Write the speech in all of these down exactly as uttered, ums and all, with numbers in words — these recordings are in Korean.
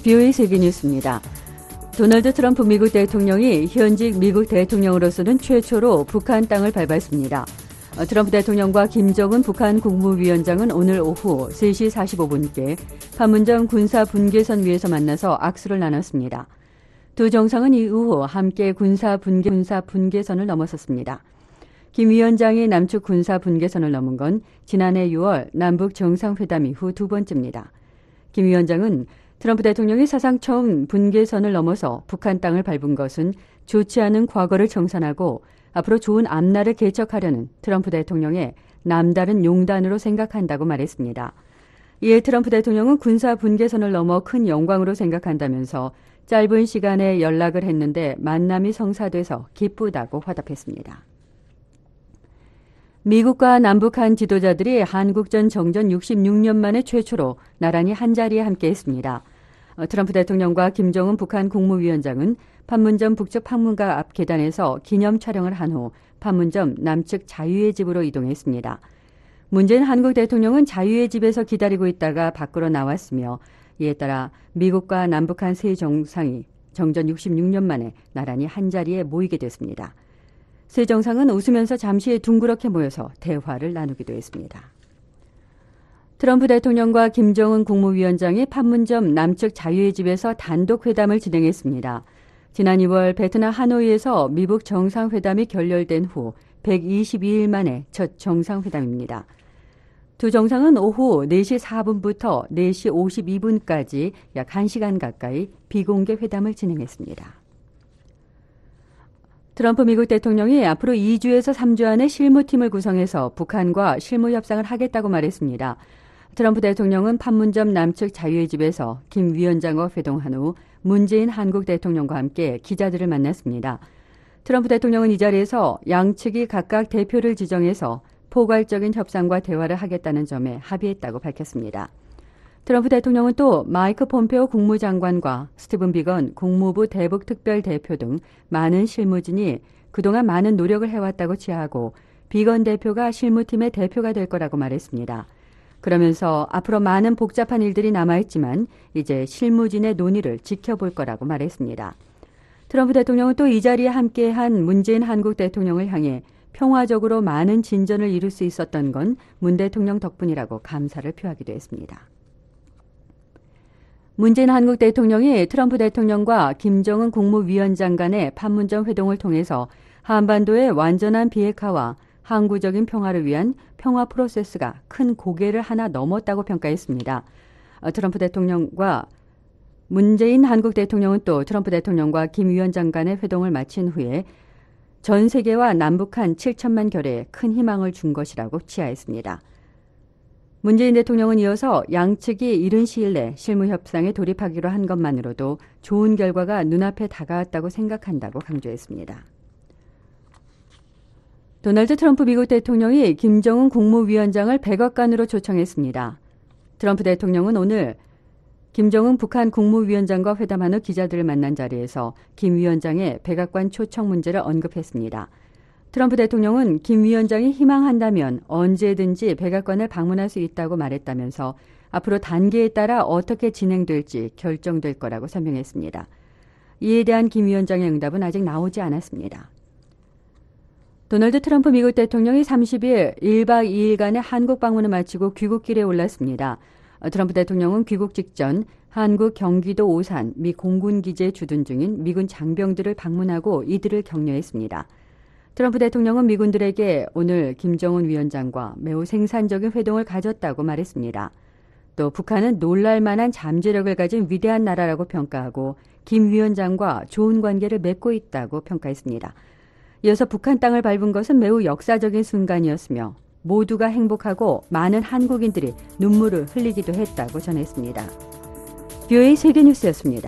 비오에이 세계뉴스입니다. 도널드 트럼프 미국 대통령이 현직 미국 대통령으로서는 최초로 북한 땅을 밟았습니다. 트럼프 대통령과 김정은 북한 국무위원장은 오늘 오후 세 시 사십오 분께 판문점 군사분계선 위에서 만나서 악수를 나눴습니다. 두 정상은 이후 함께 군사분계, 군사분계선을 넘어섰습니다. 김 위원장이 남측 군사분계선을 넘은 건 지난해 유월 남북 정상회담 이후 두 번째입니다. 김 위원장은 트럼프 대통령이 사상 처음 분계선을 넘어서 북한 땅을 밟은 것은 좋지 않은 과거를 청산하고 앞으로 좋은 앞날을 개척하려는 트럼프 대통령의 남다른 용단으로 생각한다고 말했습니다. 이에 트럼프 대통령은 군사 분계선을 넘어 큰 영광으로 생각한다면서 짧은 시간에 연락을 했는데 만남이 성사돼서 기쁘다고 화답했습니다. 미국과 남북한 지도자들이 한국전 정전 육십육 년 만에 최초로 나란히 한자리에 함께했습니다. 트럼프 대통령과 김정은 북한 국무위원장은 판문점 북측 판문가 앞 계단에서 기념 촬영을 한 후 판문점 남측 자유의 집으로 이동했습니다. 문재인 한국 대통령은 자유의 집에서 기다리고 있다가 밖으로 나왔으며 이에 따라 미국과 남북한 세 정상이 정전 육십육 년 만에 나란히 한자리에 모이게 됐습니다. 세 정상은 웃으면서 잠시 둥그렇게 모여서 대화를 나누기도 했습니다. 트럼프 대통령과 김정은 국무위원장이 판문점 남측 자유의 집에서 단독 회담을 진행했습니다. 지난 이월 베트남 하노이에서 미북 정상회담이 결렬된 후 백이십이 일 만에 첫 정상회담입니다. 두 정상은 오후 네 시 사 분부터 네 시 오십이 분까지 약 한 시간 가까이 비공개 회담을 진행했습니다. 트럼프 미국 대통령이 앞으로 이 주에서 삼 주 안에 실무팀을 구성해서 북한과 실무 협상을 하겠다고 말했습니다. 트럼프 대통령은 판문점 남측 자유의 집에서 김 위원장과 회동한 후 문재인 한국 대통령과 함께 기자들을 만났습니다. 트럼프 대통령은 이 자리에서 양측이 각각 대표를 지정해서 포괄적인 협상과 대화를 하겠다는 점에 합의했다고 밝혔습니다. 트럼프 대통령은 또 마이크 폼페오 국무장관과 스티븐 비건 국무부 대북특별대표 등 많은 실무진이 그동안 많은 노력을 해왔다고 치하하고 비건 대표가 실무팀의 대표가 될 거라고 말했습니다. 그러면서 앞으로 많은 복잡한 일들이 남아있지만 이제 실무진의 논의를 지켜볼 거라고 말했습니다. 트럼프 대통령은 또 이 자리에 함께한 문재인 한국 대통령을 향해 평화적으로 많은 진전을 이룰 수 있었던 건 문 대통령 덕분이라고 감사를 표하기도 했습니다. 문재인 한국 대통령이 트럼프 대통령과 김정은 국무위원장 간의 판문점 회동을 통해서 한반도의 완전한 비핵화와 항구적인 평화를 위한 평화 프로세스가 큰 고개를 하나 넘었다고 평가했습니다. 트럼프 대통령과 문재인 한국 대통령은 또 트럼프 대통령과 김 위원장 간의 회동을 마친 후에 전 세계와 남북한 칠천만 결에 큰 희망을 준 것이라고 치하했습니다. 문재인 대통령은 이어서 양측이 이른 시일 내 실무 협상에 돌입하기로 한 것만으로도 좋은 결과가 눈앞에 다가왔다고 생각한다고 강조했습니다. 도널드 트럼프 미국 대통령이 김정은 국무위원장을 백악관으로 초청했습니다. 트럼프 대통령은 오늘 김정은 북한 국무위원장과 회담한 후 기자들을 만난 자리에서 김 위원장의 백악관 초청 문제를 언급했습니다. 트럼프 대통령은 김 위원장이 희망한다면 언제든지 백악관을 방문할 수 있다고 말했다면서 앞으로 단계에 따라 어떻게 진행될지 결정될 거라고 설명했습니다. 이에 대한 김 위원장의 응답은 아직 나오지 않았습니다. 도널드 트럼프 미국 대통령이 삼십 일 일 박 이 일간의 한국 방문을 마치고 귀국길에 올랐습니다. 트럼프 대통령은 귀국 직전 한국 경기도 오산 미 공군기지에 주둔 중인 미군 장병들을 방문하고 이들을 격려했습니다. 트럼프 대통령은 미군들에게 오늘 김정은 위원장과 매우 생산적인 회동을 가졌다고 말했습니다. 또 북한은 놀랄만한 잠재력을 가진 위대한 나라라고 평가하고 김 위원장과 좋은 관계를 맺고 있다고 평가했습니다. 이어서 북한 땅을 밟은 것은 매우 역사적인 순간이었으며 모두가 행복하고 많은 한국인들이 눈물을 흘리기도 했다고 전했습니다. 비오에이 세계뉴스였습니다.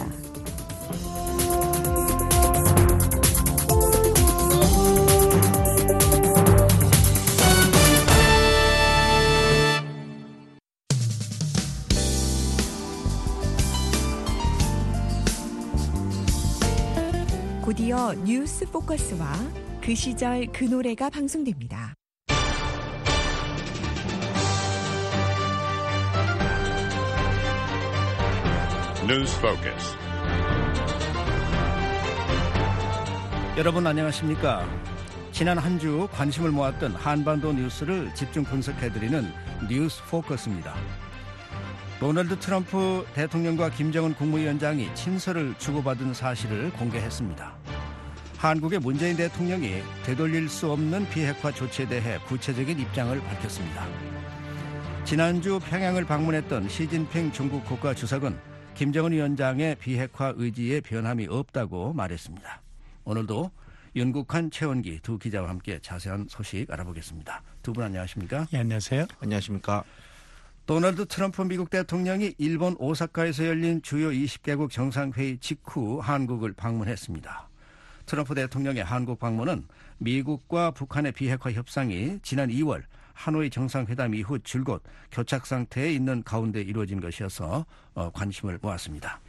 곧이어 뉴스 포커스와 그 시절 그 노래가 방송됩니다. News Focus. 여러분 안녕하십니까? 지난 한 주 관심을 모았던 한반도 뉴스를 집중 분석해드리는 뉴스 포커스입니다. 도널드 트럼프 대통령과 김정은 국무위원장이 친서를 주고받은 사실을 공개했습니다. 한국의 문재인 대통령이 되돌릴 수 없는 비핵화 조치에 대해 구체적인 입장을 밝혔습니다. 지난주 평양을 방문했던 시진핑 중국 국가주석은 김정은 위원장의 비핵화 의지에 변함이 없다고 말했습니다. 오늘도 윤국한, 최원기 두 기자와 함께 자세한 소식 알아보겠습니다. 두 분 안녕하십니까? 예, 안녕하세요. 안녕하십니까? 도널드 트럼프 미국 대통령이 일본 오사카에서 열린 주요 이십 개국 정상회의 직후 한국을 방문했습니다. 트럼프 대통령의 한국 방문은 미국과 북한의 비핵화 협상이 지난 이월 하노이 정상회담 이후 줄곧 교착 상태에 있는 가운데 이루어진 것이어서 관심을 모았습니다.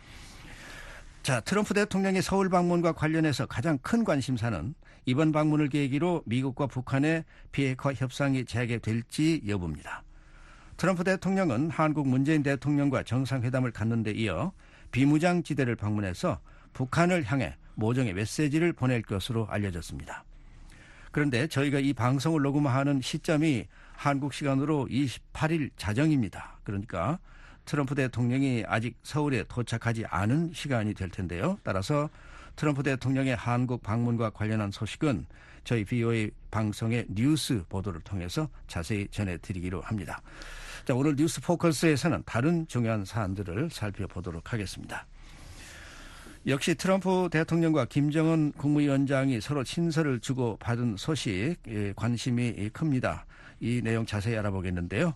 자, 트럼프 대통령의 서울 방문과 관련해서 가장 큰 관심사는 이번 방문을 계기로 미국과 북한의 비핵화 협상이 재개될지 여부입니다. 트럼프 대통령은 한국 문재인 대통령과 정상회담을 갖는 데 이어 비무장지대를 방문해서 북한을 향해 모종의 메시지를 보낼 것으로 알려졌습니다. 그런데 저희가 이 방송을 녹음하는 시점이 한국 시간으로 이십팔 일 자정입니다. 그러니까 트럼프 대통령이 아직 서울에 도착하지 않은 시간이 될 텐데요. 따라서 트럼프 대통령의 한국 방문과 관련한 소식은 저희 비오에이 방송의 뉴스 보도를 통해서 자세히 전해드리기로 합니다. 자, 오늘 뉴스 포커스에서는 다른 중요한 사안들을 살펴보도록 하겠습니다. 역시 트럼프 대통령과 김정은 국무위원장이 서로 친서를 주고받은 소식 관심이 큽니다. 이 내용 자세히 알아보겠는데요.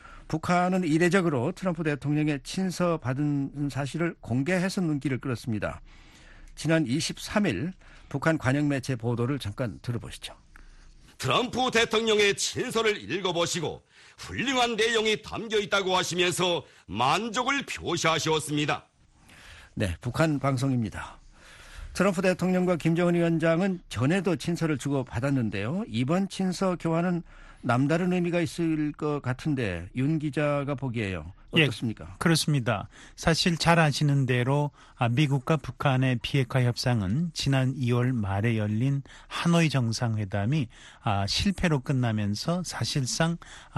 북한은 이례적으로 트럼프 대통령의 친서 받은 사실을 공개해서 눈길을 끌었습니다. 지난 이십삼 일 북한 관영매체 보도를 잠깐 들어보시죠. 트럼프 대통령의 친서를 읽어보시고 훌륭한 내용이 담겨 있다고 하시면서 만족을 표시하셨습니다. 네, 북한 방송입니다. 트럼프 대통령과 김정은 위원장은 전에도 친서를 주고받았는데요. 이번 친서 교환은 남다른 의미가 있을 것 같은데 윤 기자가 보기에요. 어떻습니까? 예, 그렇습니다. 사실 잘 아시는 대로 미국과 북한의 비핵화 협상은 지난 이월 말에 열린 하노이 정상회담이 실패로 끝나면서 사실상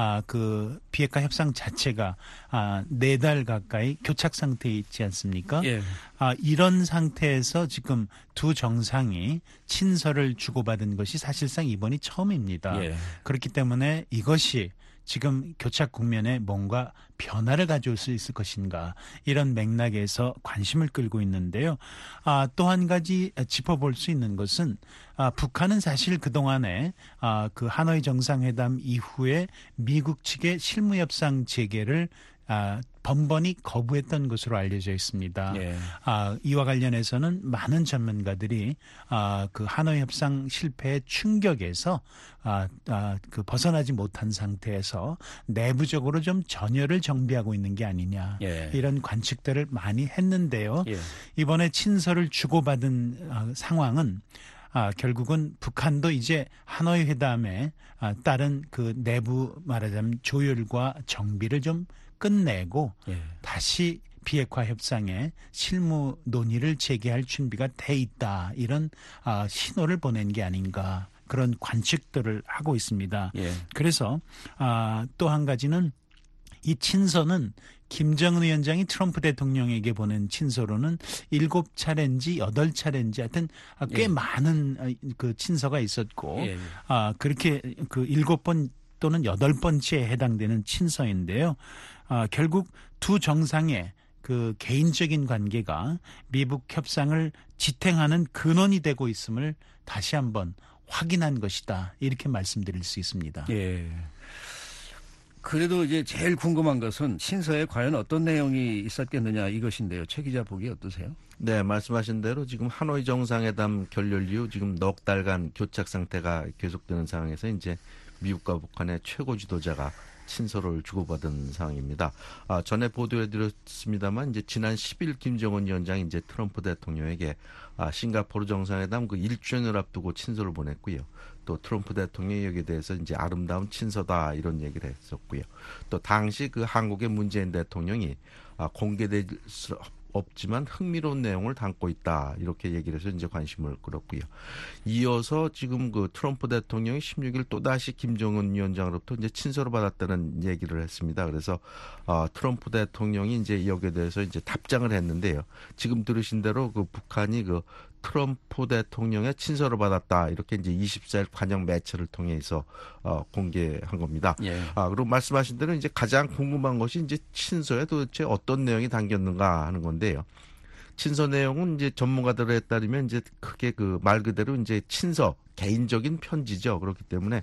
그 비핵화 협상 자체가 네 달 가까이 교착 상태에 있지 않습니까? 예. 이런 상태에서 지금 두 정상이 친서를 주고받은 것이 사실상 이번이 처음입니다. 예. 그렇기 때문에 이것이 지금 교착 국면에 뭔가 변화를 가져올 수 있을 것인가, 이런 맥락에서 관심을 끌고 있는데요. 아, 또 한 가지 짚어볼 수 있는 것은 아, 북한은 사실 그동안에 아, 그 하노이 정상회담 이후에 미국 측의 실무협상 재개를 아, 번번이 거부했던 것으로 알려져 있습니다. 예. 아, 이와 관련해서는 많은 전문가들이 아, 그 하노이 협상 실패의 충격에서 아, 아, 그 벗어나지 못한 상태에서 내부적으로 좀 전열을 정비하고 있는 게 아니냐, 예. 이런 관측들을 많이 했는데요. 예. 이번에 친서를 주고받은 아, 상황은 아, 결국은 북한도 이제 하노이 회담에 아, 따른 그 내부 말하자면 조율과 정비를 좀 끝내고 예. 다시 비핵화 협상에 실무 논의를 재개할 준비가 돼 있다, 이런 아, 신호를 보낸 게 아닌가, 그런 관측들을 하고 있습니다. 예. 그래서 아, 또 한 가지는 이 친서는 김정은 위원장이 트럼프 대통령에게 보낸 친서로는 일곱 차례인지 여덟 차례인지 하여튼 꽤 예. 많은 그 친서가 있었고 예. 아, 그렇게 그 일곱 번 또는 여덟 번째에 해당되는 친서인데요. 아, 결국 두 정상의 그 개인적인 관계가 미북 협상을 지탱하는 근원이 되고 있음을 다시 한번 확인한 것이다, 이렇게 말씀드릴 수 있습니다. 예. 그래도 이제 제일 궁금한 것은 친서에 과연 어떤 내용이 있었겠느냐, 이것인데요. 최 기자 보기 어떠세요? 네, 말씀하신 대로 지금 하노이 정상회담 결렬 이후 지금 넉 달간 교착 상태가 계속되는 상황에서 이제 미국과 북한의 최고 지도자가 친서를 주고받은 상황입니다. 아, 전에 보도해드렸습니다만 이제 지난 십 일 김정은 위원장이 이제 트럼프 대통령에게 아, 싱가포르 정상회담 그 일 주년을 앞두고 친서를 보냈고요. 또 트럼프 대통령이 여기에 대해서 이제 아름다운 친서다, 이런 얘기를 했었고요. 또 당시 그 한국의 문재인 대통령이 아, 공개될 수 없지만 흥미로운 내용을 담고 있다. 이렇게 얘기를 해서 이제 관심을 끌었고요. 이어서 지금 그 트럼프 대통령이 십육 일 또다시 김정은 위원장으로부터 이제 친서를 받았다는 얘기를 했습니다. 그래서 어, 트럼프 대통령이 이제 여기에 대해서 이제 답장을 했는데요. 지금 들으신 대로 그 북한이 그 트럼프 대통령의 친서를 받았다. 이렇게 이제 이십사 일 관영 매체를 통해서 어, 공개한 겁니다. 예. 아, 그리고 말씀하신 대로 이제 가장 궁금한 것이 이제 친서에 도대체 어떤 내용이 담겼는가 하는 건데요. 친서 내용은 이제 전문가들에 따르면 이제 크게 그 말 그대로 이제 친서, 개인적인 편지죠. 그렇기 때문에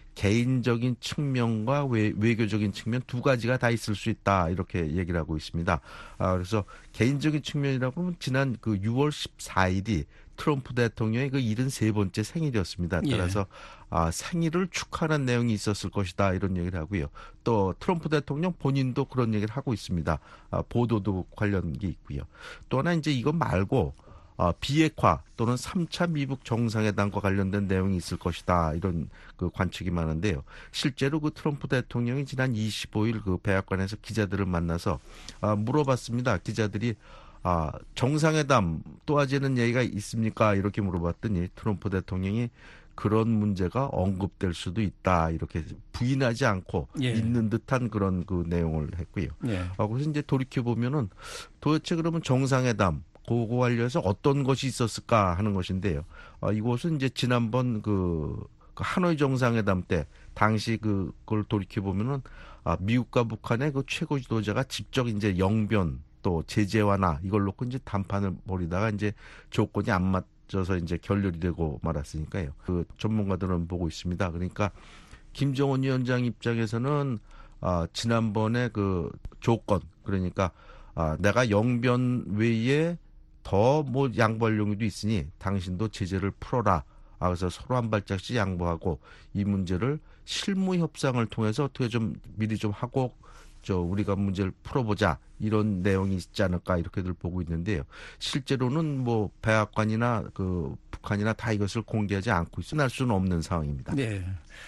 개인적인 측면과 외, 외교적인 측면 두 가지가 다 있을 수 있다. 이렇게 얘기를 하고 있습니다. 아, 그래서 개인적인 측면이라고 하면 지난 그 유월 십사일이 트럼프 대통령의 그 칠십삼 번째 생일이었습니다. 따라서 예. 아, 생일을 축하하는 내용이 있었을 것이다. 이런 얘기를 하고요. 또 트럼프 대통령 본인도 그런 얘기를 하고 있습니다. 아, 보도도 관련 게 있고요. 또 하나 이제 이거 말고 어, 비핵화 또는 삼 차 미북 정상회담과 관련된 내용이 있을 것이다. 이런 그 관측이 많은데요. 실제로 그 트럼프 대통령이 지난 이십오일 그 백악관에서 기자들을 만나서 아, 물어봤습니다. 기자들이 아, 정상회담 또 하자는 얘기가 있습니까? 이렇게 물어봤더니 트럼프 대통령이 그런 문제가 언급될 수도 있다. 이렇게 부인하지 않고 예. 있는 듯한 그런 그 내용을 했고요. 예. 아, 그래서 이제 돌이켜보면은 도대체 그러면 정상회담 그거 관련해서 어떤 것이 있었을까 하는 것인데요. 어, 이곳은 이제 지난번 그, 그 하노이 정상회담 때 당시 그, 그걸 돌이켜 보면은 아, 미국과 북한의 그 최고 지도자가 직접 이제 영변 또 제재 완화 이걸 놓고 이제 담판을 벌이다가 이제 조건이 안 맞춰서 이제 결렬이 되고 말았으니까요. 그 전문가들은 보고 있습니다. 그러니까 김정은 위원장 입장에서는 아, 지난번에 그 조건 그러니까 아, 내가 영변 외에 더 뭐 양보할 용의도 있으니 당신도 제재를 풀어라. 아, 그래서 서로 한 발짝씩 양보하고 이 문제를 실무 협상을 통해서 어떻게 좀 미리 좀 하고 저 우리가 문제를 풀어보자 이런 내용이 있지 않을까 이렇게들 보고 있는데요. 실제로는 뭐 백악관이나 그 북한이나 다 이것을 공개하지 않고 있어 날 수는 없는 상황입니다. 네.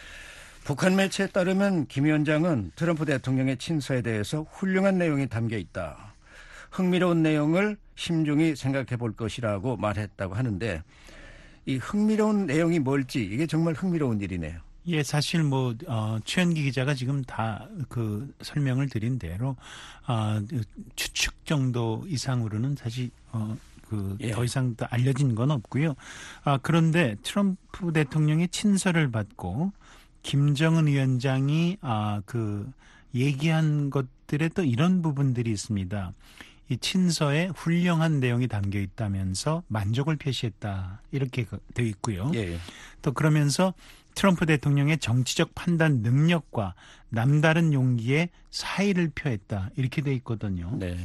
북한 매체에 따르면 김 위원장은 트럼프 대통령의 친서에 대해서 훌륭한 내용이 담겨 있다. 흥미로운 내용을 심중히 생각해 볼 것이라고 말했다고 하는데 이 흥미로운 내용이 뭘지 이게 정말 흥미로운 일이네요. 예, 사실 뭐 어, 최현기 기자가 지금 다 그 설명을 드린 대로 어, 추측 정도 이상으로는 사실 어, 그 더 예. 이상 알려진 건 없고요. 아, 그런데 트럼프 대통령의 친서를 받고 김정은 위원장이 아, 그 얘기한 것들에 또 이런 부분들이 있습니다. 이 친서에 훌륭한 내용이 담겨 있다면서 만족을 표시했다. 이렇게 되어 있고요. 예. 또 그러면서 트럼프 대통령의 정치적 판단 능력과 남다른 용기에 사의를 표했다. 이렇게 되어 있거든요. 네.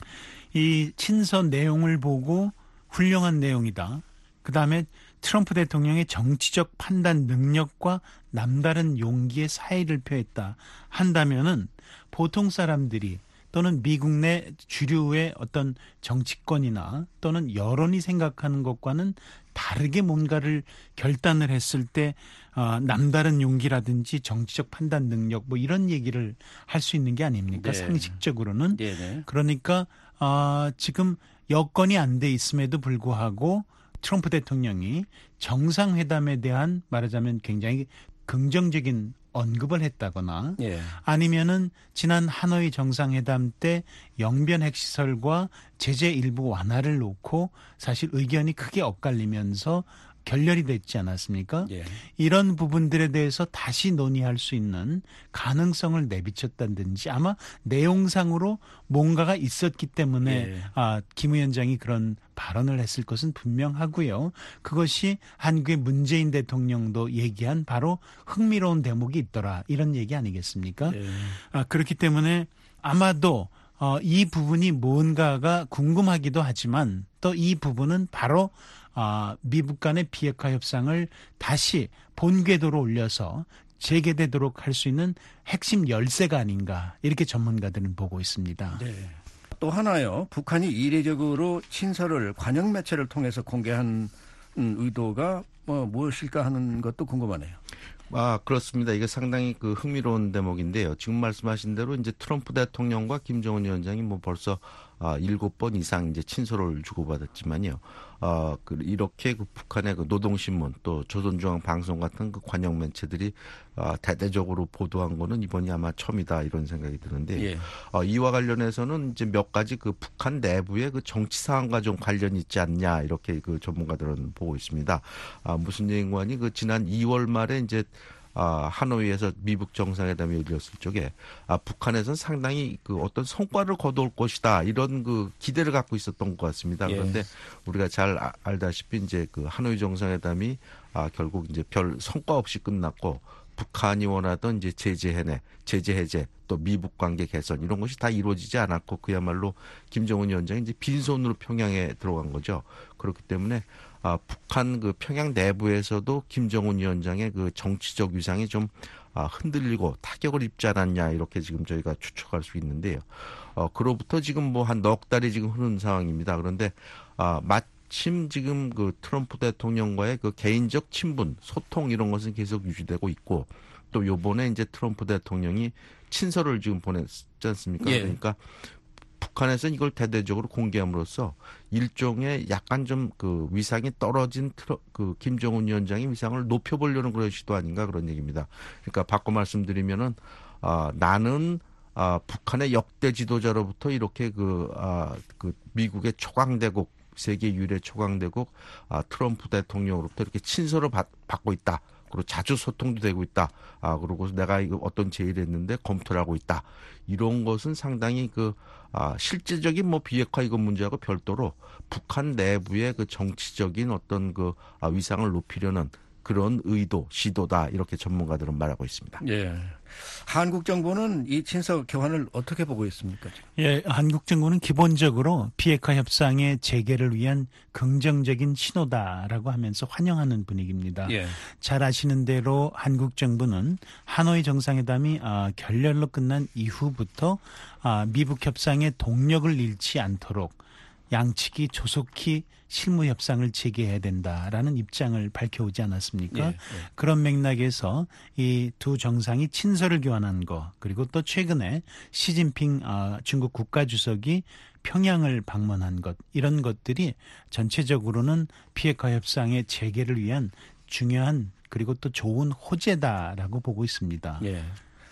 이 친서 내용을 보고 훌륭한 내용이다. 그다음에 트럼프 대통령의 정치적 판단 능력과 남다른 용기에 사의를 표했다. 한다면은 보통 사람들이 또는 미국 내 주류의 어떤 정치권이나 또는 여론이 생각하는 것과는 다르게 뭔가를 결단을 했을 때 어, 남다른 용기라든지 정치적 판단 능력 뭐 이런 얘기를 할 수 있는 게 아닙니까? 네. 상식적으로는. 네네. 그러니까 어, 지금 여건이 안 돼 있음에도 불구하고 트럼프 대통령이 정상회담에 대한 말하자면 굉장히 긍정적인 언급을 했다거나 예. 아니면은 지난 하노이 정상회담 때 영변 핵시설과 제재 일부 완화를 놓고 사실 의견이 크게 엇갈리면서 결렬이 됐지 않았습니까? 예. 이런 부분들에 대해서 다시 논의할 수 있는 가능성을 내비쳤다든지 아마 내용상으로 뭔가가 있었기 때문에 예. 아, 김 위원장이 그런 발언을 했을 것은 분명하고요. 그것이 한국의 문재인 대통령도 얘기한 바로 흥미로운 대목이 있더라. 이런 얘기 아니겠습니까? 예. 아, 그렇기 때문에 아마도 어, 이 부분이 뭔가가 궁금하기도 하지만 또 이 부분은 바로 아, 미북 간의 비핵화 협상을 다시 본 궤도로 올려서 재개되도록 할 수 있는 핵심 열쇠가 아닌가 이렇게 전문가들은 보고 있습니다. 네. 또 하나요. 북한이 이례적으로 친서를 관영 매체를 통해서 공개한 의도가 뭐 무엇일까 하는 것도 궁금하네요. 아, 그렇습니다. 이게 상당히 그 흥미로운 대목인데요. 지금 말씀하신 대로 이제 트럼프 대통령과 김정은 위원장이 뭐 벌써 아, 일곱 번 이상 이제 친서를 주고받았지만요. 어, 그, 이렇게 그 북한의 그 노동신문 또 조선중앙방송 같은 그 관영 매체들이 어, 대대적으로 보도한 거는 이번이 아마 처음이다 이런 생각이 드는데 예. 어, 이와 관련해서는 이제 몇 가지 그 북한 내부의 그 정치 상황과 좀 관련이 있지 않냐 이렇게 그 전문가들은 보고 있습니다. 아, 무슨 얘기인가니 그 지난 이월 말에 이제 아, 하노이에서 미북 정상회담이 열렸을 적에 아, 북한에서는 상당히 그 어떤 성과를 거둘 것이다 이런 그 기대를 갖고 있었던 것 같습니다. 그런데 예. 우리가 잘 아, 알다시피 이제 그 하노이 정상회담이 아, 결국 이제 별 성과 없이 끝났고 북한이 원하던 이제 제재 해내, 제재 해제, 또 미북 관계 개선 이런 것이 다 이루어지지 않았고 그야말로 김정은 위원장이 이제 빈손으로 평양에 들어간 거죠. 그렇기 때문에 아, 북한 그 평양 내부에서도 김정은 위원장의 그 정치적 위상이 좀 아, 흔들리고 타격을 입지 않았냐 이렇게 지금 저희가 추측할 수 있는데요. 어, 그로부터 지금 뭐 한 넉 달이 지금 흐른 상황입니다. 그런데 아, 마침 지금 그 트럼프 대통령과의 그 개인적 친분, 소통 이런 것은 계속 유지되고 있고 또 요번에 이제 트럼프 대통령이 친서를 지금 보냈지 않습니까? 예. 그러니까 북한에서는 이걸 대대적으로 공개함으로써 일종의 약간 좀 그 위상이 떨어진 트러, 그 김정은 위원장의 위상을 높여보려는 그런 시도 아닌가 그런 얘기입니다. 그러니까 바꿔 말씀드리면은 아, 나는 아, 북한의 역대 지도자로부터 이렇게 그, 아, 그 미국의 초강대국 세계 유일의 초강대국 아, 트럼프 대통령으로부터 이렇게 친서를 받, 받고 있다. 그리고 자주 소통도 되고 있다. 아, 그리고 내가 이거 어떤 제의를 했는데 검토를 하고 있다. 이런 것은 상당히 그, 아, 실제적인 뭐 비핵화 이거 문제하고 별도로 북한 내부의 그 정치적인 어떤 그 아, 위상을 높이려는 그런 의도, 시도다. 이렇게 전문가들은 말하고 있습니다. 예. 한국 정부는 이 친서 교환을 어떻게 보고 있습니까? 예, 한국 정부는 기본적으로 비핵화 협상의 재개를 위한 긍정적인 신호다라고 하면서 환영하는 분위기입니다. 예. 잘 아시는 대로 한국 정부는 하노이 정상회담이 아, 결렬로 끝난 이후부터 아, 미북 협상의 동력을 잃지 않도록 양측이 조속히 실무 협상을 재개해야 된다라는 입장을 밝혀오지 않았습니까? 예, 예. 그런 맥락에서 이 두 정상이 친서를 교환한 거 그리고 또 최근에 시진핑 중국 국가주석이 평양을 방문한 것 이런 것들이 전체적으로는 비핵화 협상의 재개를 위한 중요한 그리고 또 좋은 호재다라고 보고 있습니다. 예.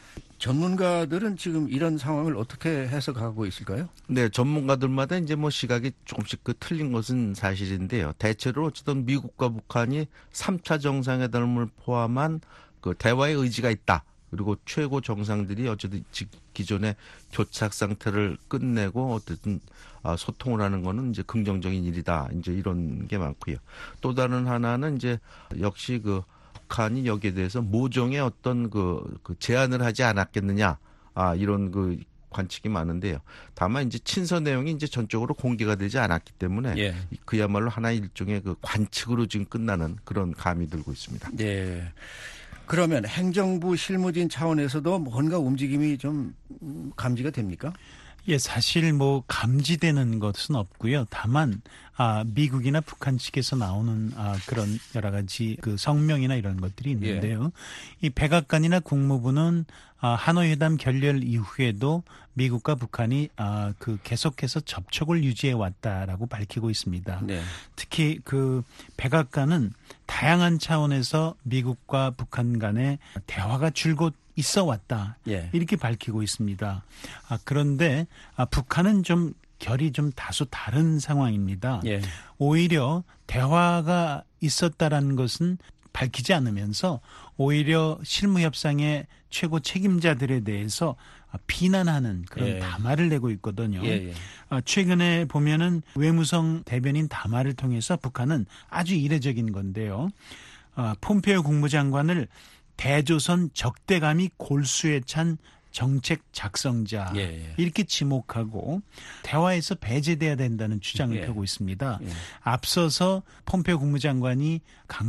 전문가들은 지금 이런 상황을 어떻게 해석하고 있을까요? 네, 전문가들마다 이제 뭐 시각이 조금씩 그 틀린 것은 사실인데요. 대체로 어쨌든 미국과 북한이 삼 차 정상회담을 포함한 그 대화의 의지가 있다. 그리고 최고 정상들이 어쨌든 기존의 교착 상태를 끝내고 어쨌든 소통을 하는 거는 이제 긍정적인 일이다. 이제 이런 게 많고요. 또 다른 하나는 이제 역시 그 북한이 여기에 대해서 모종의 어떤 그, 그 제안을 하지 않았겠느냐, 아, 이런 그 관측이 많은데요. 다만 이제 친서 내용이 이제 전적으로 공개가 되지 않았기 때문에 예. 그야말로 하나의 일종의 그 관측으로 지금 끝나는 그런 감이 들고 있습니다. 네. 그러면 행정부 실무진 차원에서도 뭔가 움직임이 좀 감지가 됩니까? 예, 사실 뭐 감지되는 것은 없고요. 다만 아, 미국이나 북한 측에서 나오는 아, 그런 여러 가지 그 성명이나 이런 것들이 있는데요. 예. 이 백악관이나 국무부는 아, 하노이 회담 결렬 이후에도 미국과 북한이 아, 그 계속해서 접촉을 유지해 왔다라고 밝히고 있습니다. 네. 특히 그 백악관은 다양한 차원에서 미국과 북한 간의 대화가 줄곧 있어 왔다. 예. 이렇게 밝히고 있습니다. 아, 그런데 아, 북한은 좀 결이 좀 다소 다른 상황입니다. 예. 오히려 대화가 있었다라는 것은 밝히지 않으면서 오히려 실무협상의 최고 책임자들에 대해서 비난하는 그런 예. 담화를 내고 있거든요. 예, 예. 아, 최근에 보면은 외무성 대변인 담화를 통해서 북한은 아주 이례적인 건데요. 아, 폼페이오 국무장관을 대조선 적대감이 골수에 찬 정책 작성자 예, 예. 이렇게 지목하고 대화에서 배제돼야 된다는 주장을 예. 펴고 있습니다. 예. 앞서서 폼페이오 국무장관이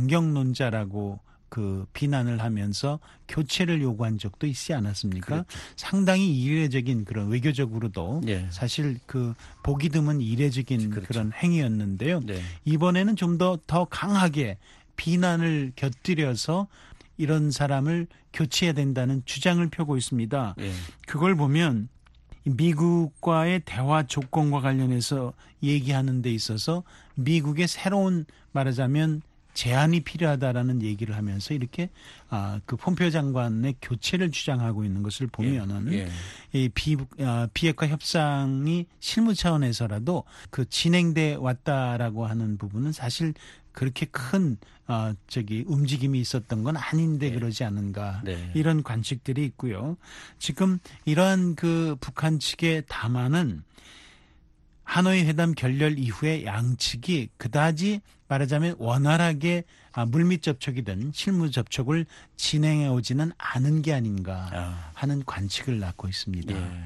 강경론자라고 그 비난을 하면서 교체를 요구한 적도 있지 않았습니까? 그렇죠. 상당히 이례적인 그런 외교적으로도 예. 사실 그 보기 드문 이례적인 그렇죠. 그런 행위였는데요. 네. 이번에는 좀 더 더 강하게 비난을 곁들여서 이런 사람을 교체해야 된다는 주장을 펴고 있습니다. 예. 그걸 보면 미국과의 대화 조건과 관련해서 얘기하는 데 있어서 미국의 새로운 말하자면 제안이 필요하다라는 얘기를 하면서 이렇게 아, 그 폼페이오 장관의 교체를 주장하고 있는 것을 보면은 예, 예. 이 비, 아, 비핵화 협상이 실무 차원에서라도 그 진행돼 왔다라고 하는 부분은 사실 그렇게 큰 어, 저기 움직임이 있었던 건 아닌데 네. 그러지 않은가 네. 이런 관측들이 있고요. 지금 이러한 그 북한 측의 담화는 하노이 회담 결렬 이후에 양측이 그다지 말하자면 원활하게 아, 물밑 접촉이든 실무 접촉을 진행해 오지는 않은 게 아닌가 아. 하는 관측을 낳고 있습니다. 예.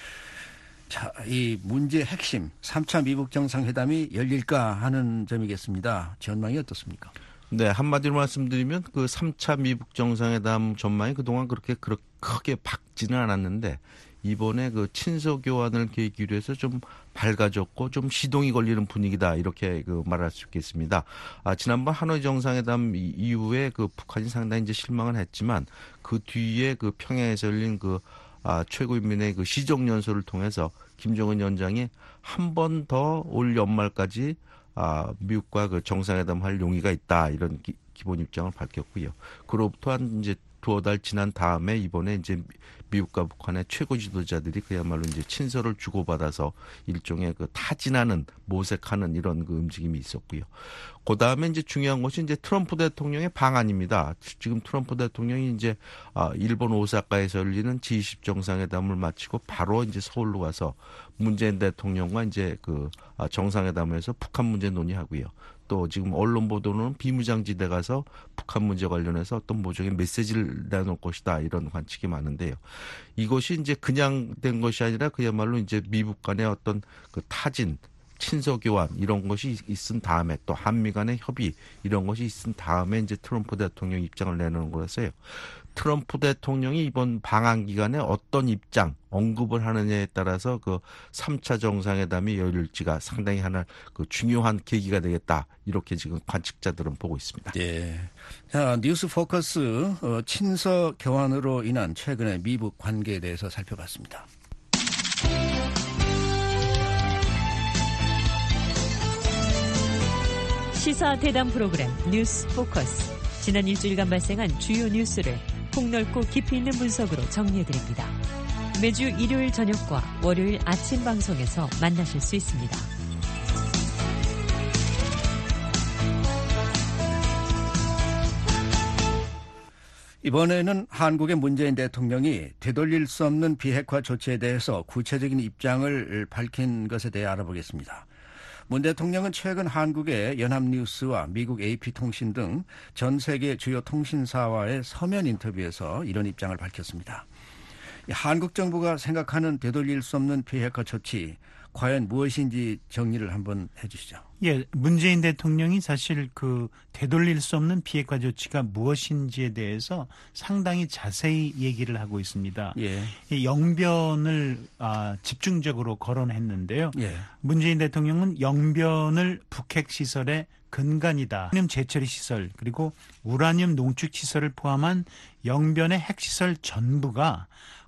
자, 이 문제의 핵심 삼 차 미북 정상회담이 열릴까 하는 점이겠습니다. 전망이 어떻습니까? 네, 한마디로 말씀드리면 그 삼 차 미북 정상회담 전망이 그동안 그렇게 그렇게 크게 밝지는 않았는데 이번에 그 친서 교환을 계기로 해서 좀 밝아졌고 좀 시동이 걸리는 분위기다 이렇게 그 말할 수 있겠습니다. 아, 지난번 하노이 정상회담 이후에 그 북한이 상당히 이제 실망을 했지만 그 뒤에 그 평양에서 열린 그 아, 최고인민의 그 시정연설을 통해서 김정은 위원장이 한 번 더 올 연말까지 아, 미국과 그 정상회담 할 용의가 있다 이런 기, 기본 입장을 밝혔고요. 그로부터 한 이제 두어 달 지난 다음에 이번에 이제 미국과 북한의 최고 지도자들이 그야말로 이제 친서를 주고받아서 일종의 그 타진하는 모색하는 이런 그 움직임이 있었고요. 그 다음에 이제 중요한 것이 이제 트럼프 대통령의 방안입니다. 지금 트럼프 대통령이 이제 아, 일본 오사카에서 열리는 지 이십 정상회담을 마치고 바로 이제 서울로 가서 문재인 대통령과 이제 그 아, 정상회담에서 북한 문제 논의하고요. 또 지금 언론 보도는 비무장지대 가서 북한 문제 관련해서 어떤 모종의 메시지를 내놓을 것이다 이런 관측이 많은데요. 이것이 이제 그냥 된 것이 아니라 그야말로 이제 미북 간의 어떤 그 타진, 친서 교환 이런 것이 있은 다음에 또 한미 간의 협의 이런 것이 있은 다음에 이제 트럼프 대통령 입장을 내놓는 거라서요. 트럼프 대통령이 이번 방한 기간에 어떤 입장, 언급을 하느냐에 따라서 그 삼 차 정상회담이 열릴지가 상당히 하나 그 중요한 계기가 되겠다. 이렇게 지금 관측자들은 보고 있습니다. 예. 자, 뉴스 포커스 어, 친서 교환으로 인한 최근의 미북 관계에 대해서 살펴봤습니다. 시사 대담 프로그램 뉴스 포커스. 지난 일주일간 발생한 주요 뉴스를 폭넓고 깊이 있는 분석으로 정리해드립니다. 매주 일요일 저녁과 월요일 아침 방송에서 만나실 수 있습니다. 이번에는 한국의 문재인 대통령이 되돌릴 수 없는 비핵화 조치에 대해서 구체적인 입장을 밝힌 것에 대해 알아보겠습니다. 문 대통령은 최근 한국의 연합뉴스와 미국 에이피통신 등 전 세계 주요 통신사와의 서면 인터뷰에서 이런 입장을 밝혔습니다. 한국 정부가 생각하는 되돌릴 수 없는 비핵화 조치, 과연 무엇인지 정리를 한번 해 주시죠. 예, 문재인 대통령이 사실 그 되돌릴 수 없는 비핵화 조치가 무엇인지에 대해서 상당히 자세히 얘기를 하고 있습니다. 예. 이 영변을 아, 집중적으로 거론했는데요. 예. 문재인 대통령은 영변을 북핵 시설의 근간이다. 우라늄 재처리 시설 그리고 우라늄 농축 시설을 포함한 영변의 핵시설 전부가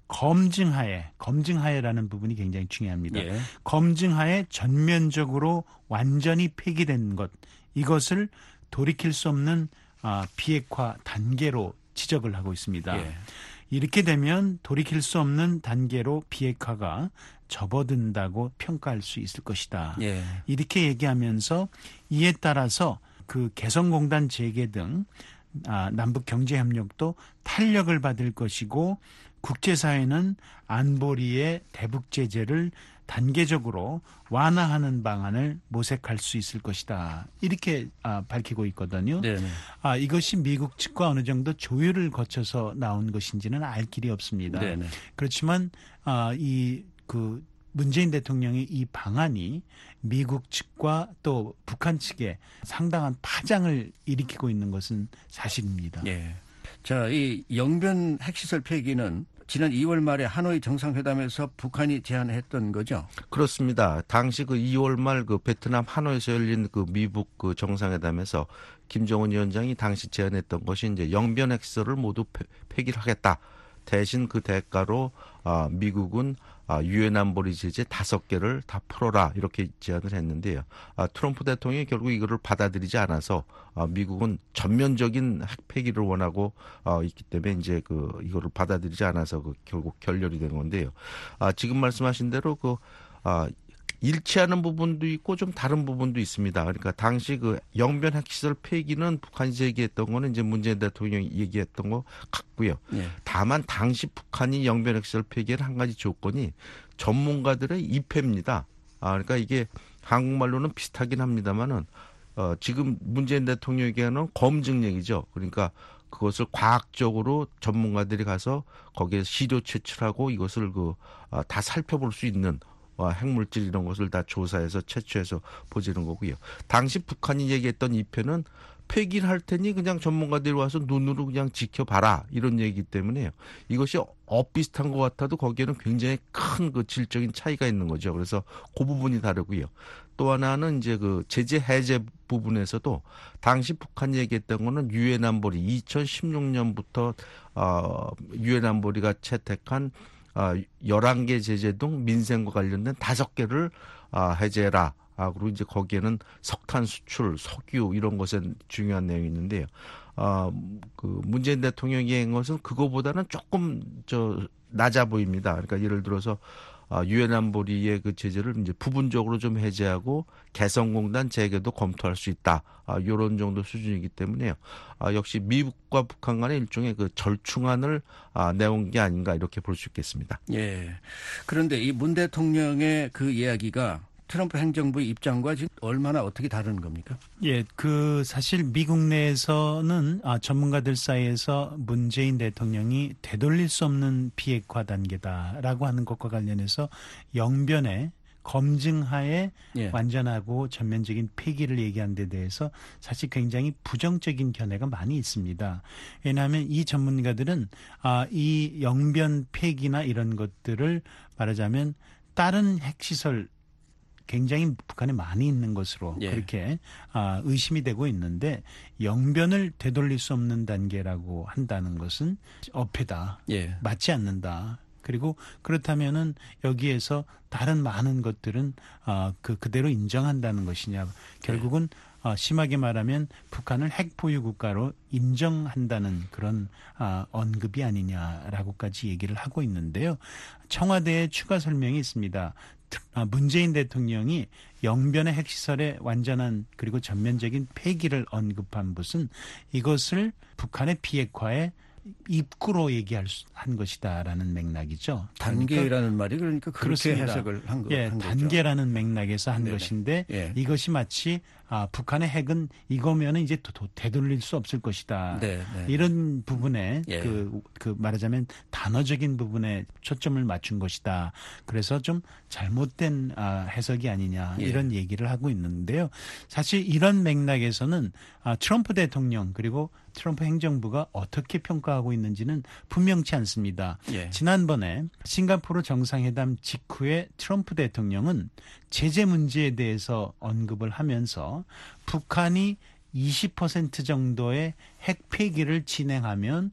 검증하에, 검증하에라는 부분이 굉장히 중요합니다. 예. 검증하에 전면적으로 완전히 폐기된 것, 이것을 돌이킬 수 없는 아, 비핵화 단계로 지적을 하고 있습니다. 예. 이렇게 되면 돌이킬 수 없는 단계로 비핵화가 접어든다고 평가할 수 있을 것이다. 예. 이렇게 얘기하면서 이에 따라서 그 개성공단 재개 등 아, 남북 경제협력도 탄력을 받을 것이고 국제사회는 안보리의 대북 제재를 단계적으로 완화하는 방안을 모색할 수 있을 것이다. 이렇게 아, 밝히고 있거든요. 네네. 아, 이것이 미국 측과 어느 정도 조율을 거쳐서 나온 것인지는 알 길이 없습니다. 네네. 그렇지만 아, 이 그 문재인 대통령의 이 방안이 미국 측과 또 북한 측에 상당한 파장을 일으키고 있는 것은 사실입니다. 예. 자, 이 영변 핵시설 폐기는 지난 이월 말에 하노이 정상회담에서 북한이 제안했던 거죠? 그렇습니다. 당시 그 이월 말 그 베트남 하노이에서 열린 그 미북 그 정상회담에서 김정은 위원장이 당시 제안했던 것이 이제 영변 핵시설을 모두 폐, 폐기를 하겠다. 대신 그 대가로 아, 미국은 아, 유엔 안보리 제재 다섯 개를 다 풀어라 이렇게 제안을 했는데요. 아, 트럼프 대통령이 결국 이거를 받아들이지 않아서 아, 미국은 전면적인 핵 폐기를 원하고 아, 있기 때문에 이제 그 이거를 받아들이지 않아서 그 결국 결렬이 된 건데요. 아, 지금 말씀하신 대로 그 아, 일치하는 부분도 있고 좀 다른 부분도 있습니다. 그러니까 당시 그 영변 핵시설 폐기는 북한이 제기했던 거는 이제 문재인 대통령이 얘기했던 거 같고요. 예. 다만 당시 북한이 영변 핵시설 폐기의 한 가지 조건이 전문가들의 입회입니다. 아, 그러니까 이게 한국말로는 비슷하긴 합니다만은 어, 지금 문재인 대통령이 얘기하는 검증 얘기죠. 그러니까 그것을 과학적으로 전문가들이 가서 거기에 시료 채취하고 이것을 그 아, 다 살펴볼 수 있는 핵물질 이런 것을 다 조사해서 채취해서 보지는 거고요. 당시 북한이 얘기했던 입회는 폐기를 할 테니 그냥 전문가들이 와서 눈으로 그냥 지켜봐라 이런 얘기이기 때문에요. 이것이 엇비슷한 것 같아도 거기에는 굉장히 큰 그 질적인 차이가 있는 거죠. 그래서 그 부분이 다르고요. 또 하나는 이제 그 제재 해제 부분에서도 당시 북한이 얘기했던 거는 유엔 안보리 이천십육 년부터 어, 유엔 안보리가 채택한 아, 열한 개 제재 등 민생과 관련된 다섯 개를 아, 해제해라. 아, 그리고 이제 거기에는 석탄 수출, 석유 이런 것에 중요한 내용이 있는데요. 아, 그 문재인 대통령이 한 것은 그거보다는 조금 저 낮아 보입니다. 그러니까 예를 들어서 아, 유엔 안보리의 그 제재를 이제 부분적으로 좀 해제하고 개성공단 재개도 검토할 수 있다. 아, 이런 정도 수준이기 때문에요. 아, 역시 미국과 북한 간의 일종의 그 절충안을 아, 내온 게 아닌가 이렇게 볼 수 있겠습니다. 예. 그런데 이 문 대통령의 그 이야기가 트럼프 행정부의 입장과 지금 얼마나 어떻게 다른 겁니까? 예, 그 사실 미국 내에서는 아, 전문가들 사이에서 문재인 대통령이 되돌릴 수 없는 비핵화 단계다라고 하는 것과 관련해서 영변의 검증하에 예. 완전하고 전면적인 폐기를 얘기한 데 대해서 사실 굉장히 부정적인 견해가 많이 있습니다. 왜냐하면 이 전문가들은 아, 이 영변 폐기나 이런 것들을 말하자면 다른 핵시설 굉장히 북한에 많이 있는 것으로 예. 그렇게 아, 의심이 되고 있는데 영변을 되돌릴 수 없는 단계라고 한다는 것은 어폐다. 예. 맞지 않는다. 그리고 그렇다면은 여기에서 다른 많은 것들은 아, 그 그대로 인정한다는 것이냐. 결국은 어, 심하게 말하면 북한을 핵 보유 국가로 인정한다는 그런 아, 언급이 아니냐라고까지 얘기를 하고 있는데요. 청와대의 추가 설명이 있습니다. 문재인 대통령이 영변의 핵시설의 완전한 그리고 전면적인 폐기를 언급한 것은 이것을 북한의 비핵화의 입구로 얘기할 수, 한 것이다라는 맥락이죠. 단계라는 그러니까, 말이 그러니까 그렇게 그렇습니다. 해석을 한, 거, 예, 한 거죠. 단계라는 맥락에서 한 네네. 것인데 예. 이것이 마치 아, 북한의 핵은 이거면은 이제 도, 도, 되돌릴 수 없을 것이다. 네, 네. 이런 부분에 예. 그, 그 말하자면 단어적인 부분에 초점을 맞춘 것이다. 그래서 좀 잘못된 아, 해석이 아니냐 예. 이런 얘기를 하고 있는데요. 사실 이런 맥락에서는 아, 트럼프 대통령 그리고 트럼프 행정부가 어떻게 평가하고 있는지는 분명치 않습니다. 예. 지난번에 싱가포르 정상회담 직후에 트럼프 대통령은 제재 문제에 대해서 언급을 하면서 북한이 이십 퍼센트 정도의 핵 폐기를 진행하면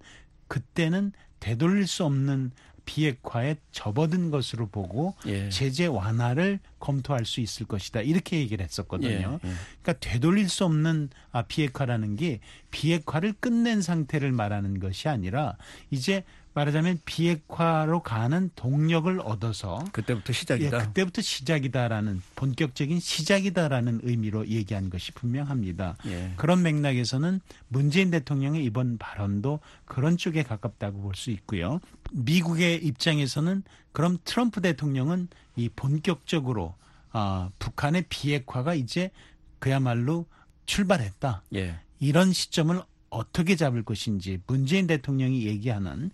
그때는 되돌릴 수 없는 비핵화에 접어든 것으로 보고 예. 제재 완화를 검토할 수 있을 것이다. 이렇게 얘기를 했었거든요. 예, 예. 그러니까 되돌릴 수 없는 비핵화라는 게 비핵화를 끝낸 상태를 말하는 것이 아니라 이제 말하자면 비핵화로 가는 동력을 얻어서 그때부터 시작이다. 예, 그때부터 시작이다라는 본격적인 시작이다라는 의미로 얘기한 것이 분명합니다. 예. 그런 맥락에서는 문재인 대통령의 이번 발언도 그런 쪽에 가깝다고 볼 수 있고요. 미국의 입장에서는 그럼 트럼프 대통령은 이 본격적으로 아, 북한의 비핵화가 이제 그야말로 출발했다. 예. 이런 시점을 어떻게 잡을 것인지 문재인 대통령이 얘기하는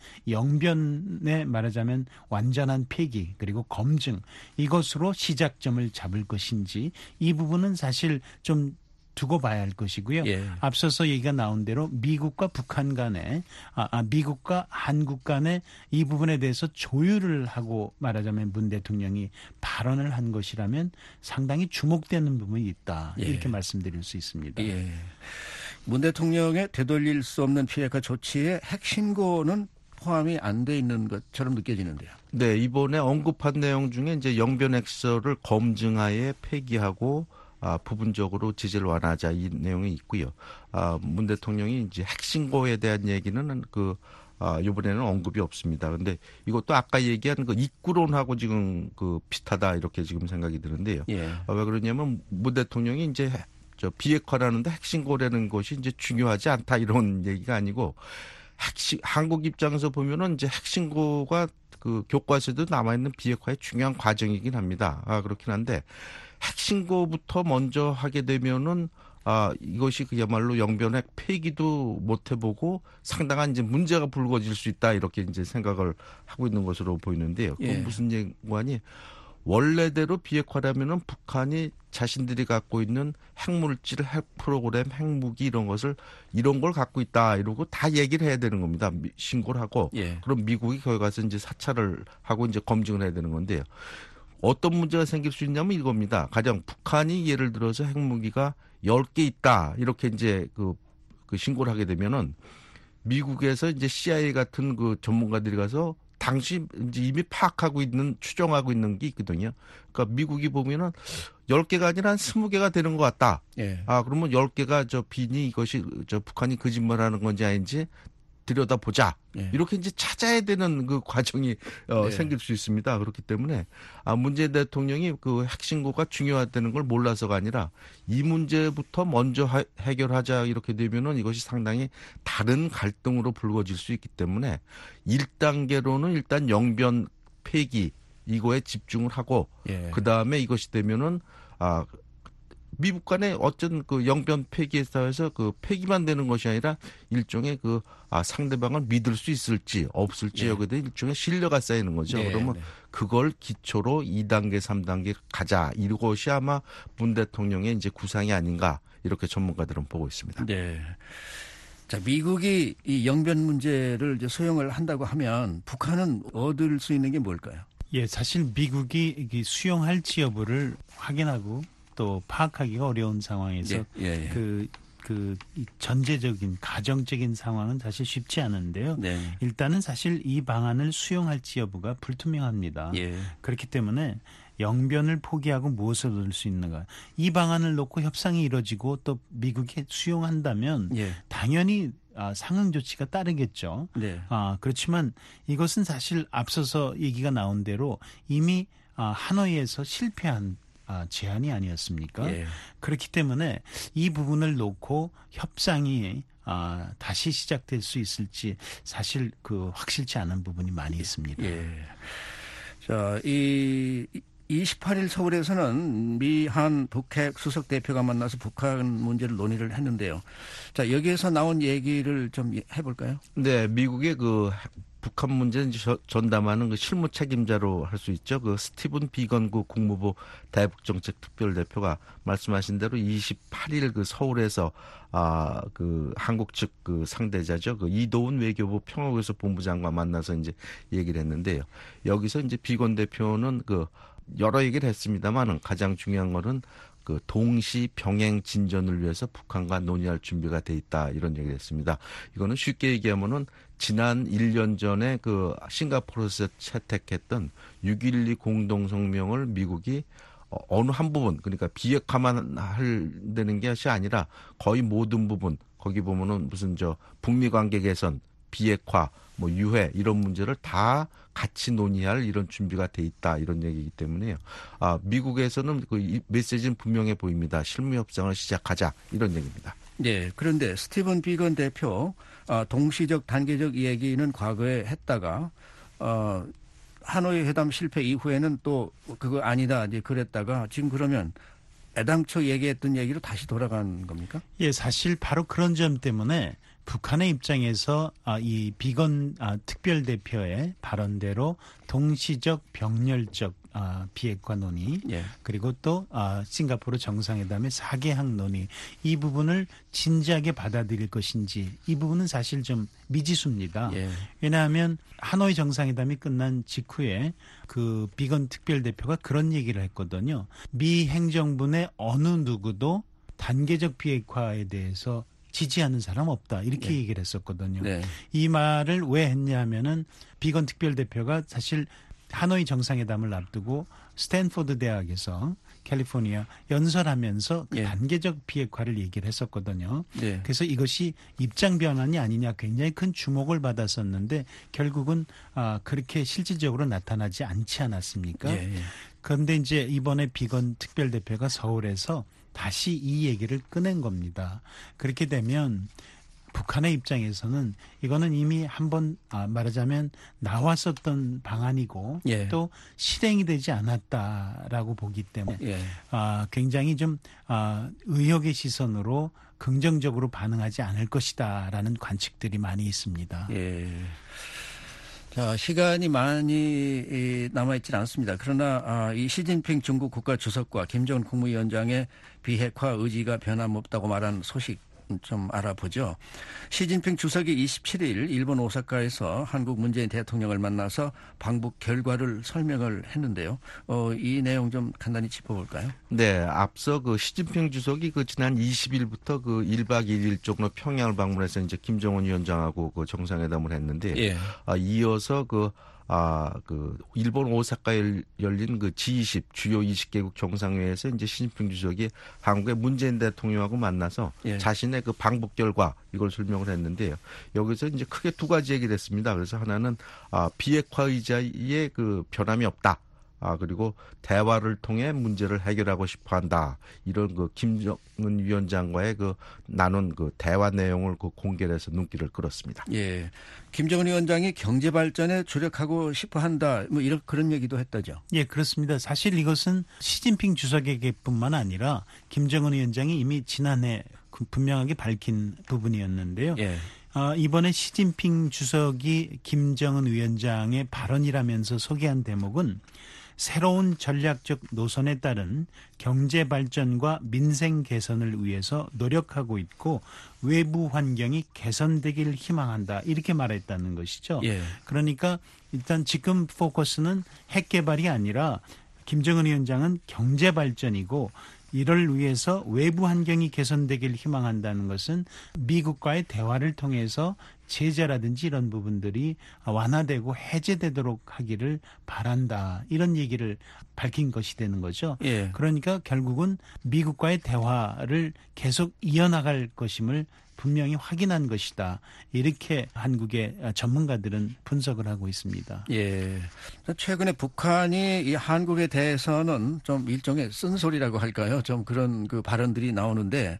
영변에 말하자면 완전한 폐기 그리고 검증 이것으로 시작점을 잡을 것인지 이 부분은 사실 좀 두고 봐야 할 것이고요. 예. 앞서서 얘기가 나온 대로 미국과 북한 간에 아, 아, 미국과 한국 간에 이 부분에 대해서 조율을 하고 말하자면 문 대통령이 발언을 한 것이라면 상당히 주목되는 부분이 있다. 예. 이렇게 말씀드릴 수 있습니다. 예. 문 대통령의 되돌릴 수 없는 비핵화 조치의 핵 신고는 포함이 안 돼 있는 것처럼 느껴지는데요. 네, 이번에 언급한 내용 중에 이제 영변 핵실험을 검증하에 폐기하고 아, 부분적으로 제재를 완화하자 이 내용이 있고요. 아, 문 대통령이 이제 핵신고에 대한 얘기는 그 아, 이번에는 언급이 없습니다. 근데 이것도 아까 얘기한 그 입구론하고 지금 그 비슷하다 이렇게 지금 생각이 드는데요. 예. 아, 왜 그러냐면 문 대통령이 이제 저 비핵화라는데 핵신고라는 것이 이제 중요하지 않다 이런 얘기가 아니고 핵신 한국 입장에서 보면은 이제 핵신고가 그 교과서에도 남아 있는 비핵화의 중요한 과정이긴 합니다. 아, 그렇긴 한데 핵신고부터 먼저 하게 되면은 아, 이것이 그야말로 영변핵 폐기도 못 해보고 상당한 이제 문제가 불거질 수 있다 이렇게 이제 생각을 하고 있는 것으로 보이는데요. 그건 예. 무슨 얘기관이 원래대로 비핵화라면은 북한이 자신들이 갖고 있는 핵물질, 핵 프로그램, 핵무기 이런 것을 이런 걸 갖고 있다 이러고 다 얘기를 해야 되는 겁니다. 신고를 하고 예. 그럼 미국이 거기 가서 이제 사찰을 하고 이제 검증을 해야 되는 건데요. 어떤 문제가 생길 수 있냐면 이겁니다. 가령 북한이 예를 들어서 핵무기가 열 개 있다. 이렇게 이제 그, 그 신고를 하게 되면은 미국에서 이제 씨아이에이 같은 그 전문가들이 가서 당시 이제 이미 파악하고 있는, 추정하고 있는 게 있거든요. 그러니까 미국이 보면은 열 개가 아니라 한 스무 개가 되는 것 같다. 예. 아, 그러면 열 개가 저 빈이 이것이 저 북한이 거짓말하는 건지 아닌지 들여다보자. 예. 이렇게 이제 찾아야 되는 그 과정이 어, 네. 생길 수 있습니다. 그렇기 때문에 아, 문재인 대통령이 그 핵신고가 중요하다는 걸 몰라서가 아니라 이 문제부터 먼저 하, 해결하자 이렇게 되면은 이것이 상당히 다른 갈등으로 불거질 수 있기 때문에 일 단계로는 일단 영변 폐기 이거에 집중을 하고 예. 그 다음에 이것이 되면은 아. 미국 간에 어쩐 그 영변 폐기에 따라서 그 폐기만 되는 것이 아니라 일종의 그 아, 상대방을 믿을 수 있을지 없을지 예. 여기에 대해 일종의 신뢰가 쌓이는 거죠. 네, 그러면 네. 그걸 기초로 이 단계, 삼 단계 가자. 이것이 아마 문 대통령의 이제 구상이 아닌가 이렇게 전문가들은 보고 있습니다. 네. 자, 미국이 이 영변 문제를 이제 수용을 한다고 하면 북한은 얻을 수 있는 게 뭘까요? 예, 사실 미국이 이게 수용할지 여부를 확인하고 또 파악하기가 어려운 상황에서 예, 예, 예. 그, 그 전제적인 가정적인 상황은 사실 쉽지 않은데요. 네. 일단은 사실 이 방안을 수용할지 여부가 불투명합니다. 예. 그렇기 때문에 영변을 포기하고 무엇을 얻을 수 있는가. 이 방안을 놓고 협상이 이루어지고 또 미국이 수용한다면 예. 당연히 아, 상응 조치가 따르겠죠. 네. 아, 그렇지만 이것은 사실 앞서서 얘기가 나온 대로 이미 아, 하노이에서 실패한 아, 제안이 아니었습니까? 예. 그렇기 때문에 이 부분을 놓고 협상이 아, 다시 시작될 수 있을지 사실 그 확실치 않은 부분이 많이 있습니다. 예. 자, 이 이십팔 일 서울에서는 미한 북핵 수석 대표가 만나서 북한 문제를 논의를 했는데요. 자, 여기에서 나온 얘기를 좀 해볼까요? 네, 미국의 그 북한 문제는 전담하는 그 실무 책임자로 할 수 있죠. 그 스티븐 비건 그 국무부 대북정책 특별대표가 말씀하신 대로 이십팔 일 그 서울에서 아, 그 한국 측 그 상대자죠. 그 이도훈 외교부 평화교섭 본부장과 만나서 이제 얘기를 했는데요. 여기서 이제 비건 대표는 그 여러 얘기를 했습니다만은 가장 중요한 거는 그 동시 병행 진전을 위해서 북한과 논의할 준비가 돼 있다 이런 얘기를 했습니다. 이거는 쉽게 얘기하면은 지난 일 년 전에 그 싱가포르에서 채택했던 육일이 공동성명을 미국이 어느 한 부분 그러니까 비핵화만 할 되는 것이 아니라 거의 모든 부분 거기 보면은 무슨 저 북미 관계 개선 비핵화, 뭐 유해 이런 문제를 다 같이 논의할 이런 준비가 돼 있다 이런 얘기이기 때문에요. 아, 미국에서는 그 메시지는 분명해 보입니다. 실무 협상을 시작하자 이런 얘기입니다. 네, 그런데 스티븐 비건 대표 어, 동시적 단계적 얘기는 과거에 했다가 어, 하노이 회담 실패 이후에는 또 그거 아니다 이제 그랬다가 지금 그러면 애당초 얘기했던 얘기로 다시 돌아간 겁니까? 예, 사실 바로 그런 점 때문에 북한의 입장에서 이 비건 특별대표의 발언대로 동시적 병렬적 비핵화 논의 예. 그리고 또 싱가포르 정상회담의 사 개항 논의 이 부분을 진지하게 받아들일 것인지 이 부분은 사실 좀 미지수입니다. 예. 왜냐하면 하노이 정상회담이 끝난 직후에 그 비건 특별대표가 그런 얘기를 했거든요. 미 행정부 내 어느 누구도 단계적 비핵화에 대해서 지지하는 사람 없다. 이렇게 네. 얘기를 했었거든요. 네. 이 말을 왜 했냐면은 비건 특별대표가 사실 하노이 정상회담을 앞두고 스탠포드 대학에서 캘리포니아 연설하면서 그 예. 단계적 비핵화를 얘기를 했었거든요. 네. 그래서 이것이 입장 변환이 아니냐 굉장히 큰 주목을 받았었는데 결국은 아, 그렇게 실질적으로 나타나지 않지 않았습니까? 예, 예. 그런데 이제 이번에 비건 특별대표가 서울에서 다시 이 얘기를 꺼낸 겁니다. 그렇게 되면 북한의 입장에서는 이거는 이미 한번 아, 말하자면 나왔었던 방안이고 예. 또 실행이 되지 않았다라고 보기 때문에 예. 아, 굉장히 좀 아, 의혹의 시선으로 긍정적으로 반응하지 않을 것이다라는 관측들이 많이 있습니다. 예. 자, 시간이 많이 남아있지는 않습니다. 그러나 아, 이 시진핑 중국 국가주석과 김정은 국무위원장의 비핵화 의지가 변함없다고 말한 소식 좀 알아보죠. 시진핑 주석이 이십칠 일 일본 오사카에서 한국 문재인 대통령을 만나서 방북 결과를 설명을 했는데요. 어, 이 내용 좀 간단히 짚어볼까요? 네, 앞서 그 시진핑 주석이 그 지난 이십 일부터 그 일 박 일 일 쪽으로 평양을 방문해서 이제 김정은 위원장하고 그 정상회담을 했는데, 예. 아, 이어서 그 아, 그, 일본 오사카에 열린 그 지 이십 주요 이십 개국 정상회에서 이제 시진핑 주석이 한국의 문재인 대통령하고 만나서 예. 자신의 그 방북 결과 이걸 설명을 했는데요. 여기서 이제 크게 두 가지 얘기를 했습니다. 그래서 하나는 아, 비핵화 의지에 그 변함이 없다. 아, 그리고 대화를 통해 문제를 해결하고 싶어 한다. 이런 그 김정은 위원장과의 그 나눈 그 대화 내용을 그 공개해서 눈길을 끌었습니다. 예. 김정은 위원장이 경제 발전에 주력하고 싶어 한다. 뭐 이런 그런 얘기도 했다죠. 예, 그렇습니다. 사실 이것은 시진핑 주석에게뿐만 아니라 김정은 위원장이 이미 지난해 분명하게 밝힌 부분이었는데요. 예. 아, 이번에 시진핑 주석이 김정은 위원장의 발언이라면서 소개한 대목은 새로운 전략적 노선에 따른 경제 발전과 민생 개선을 위해서 노력하고 있고 외부 환경이 개선되길 희망한다. 이렇게 말했다는 것이죠. 예. 그러니까 일단 지금 포커스는 핵 개발이 아니라 김정은 위원장은 경제 발전이고 이를 위해서 외부 환경이 개선되길 희망한다는 것은 미국과의 대화를 통해서 제재라든지 이런 부분들이 완화되고 해제되도록 하기를 바란다. 이런 얘기를 밝힌 것이 되는 거죠. 예. 그러니까 결국은 미국과의 대화를 계속 이어나갈 것임을 분명히 확인한 것이다. 이렇게 한국의 전문가들은 분석을 하고 있습니다. 예. 최근에 북한이 이 한국에 대해서는 좀 일종의 쓴소리라고 할까요? 좀 그런 그 발언들이 나오는데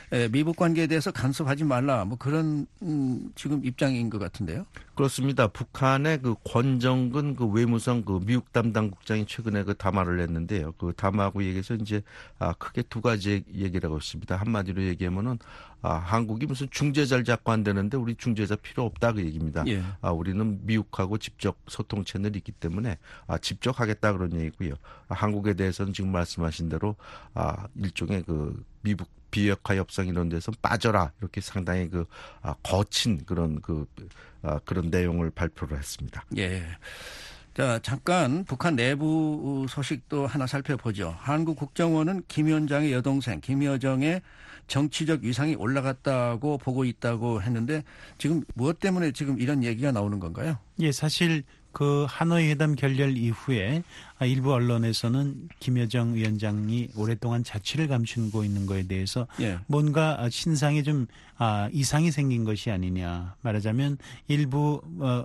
미북 관계에 대해서 간섭하지 말라. 뭐 그런 음, 지금 입장인 것 같은데요. 그렇습니다. 북한의 그 권정근 그 외무성 그 미국 담당 국장이 최근에 그 담화를 냈는데요. 그 담화하고 얘기해서 이제 아, 크게 두 가지 얘기를 하고 있습니다. 한마디로 얘기하면은 아, 한국이 무슨 중재자를 잡고 안 되는데 우리 중재자 필요 없다 그 얘기입니다. 예. 아, 우리는 미국하고 직접 소통 채널이 있기 때문에 아, 직접 하겠다 그런 얘기고요. 아, 한국에 대해서는 지금 말씀하신 대로 아, 일종의 그 미국 비핵화 협상 이런 데서 빠져라 이렇게 상당히 그 아, 거친 그런 그 아, 그런 내용을 발표를 했습니다. 예. 자, 잠깐 북한 내부 소식도 하나 살펴보죠. 한국 국정원은 김 위원장의 여동생 김여정의 정치적 위상이 올라갔다고 보고 있다고 했는데 지금 무엇 때문에 지금 이런 얘기가 나오는 건가요? 예, 사실 그 하노이 회담 결렬 이후에 일부 언론에서는 김여정 위원장이 오랫동안 자취를 감추고 있는 거에 대해서 예. 뭔가 신상에 좀 아, 이상이 생긴 것이 아니냐. 말하자면 일부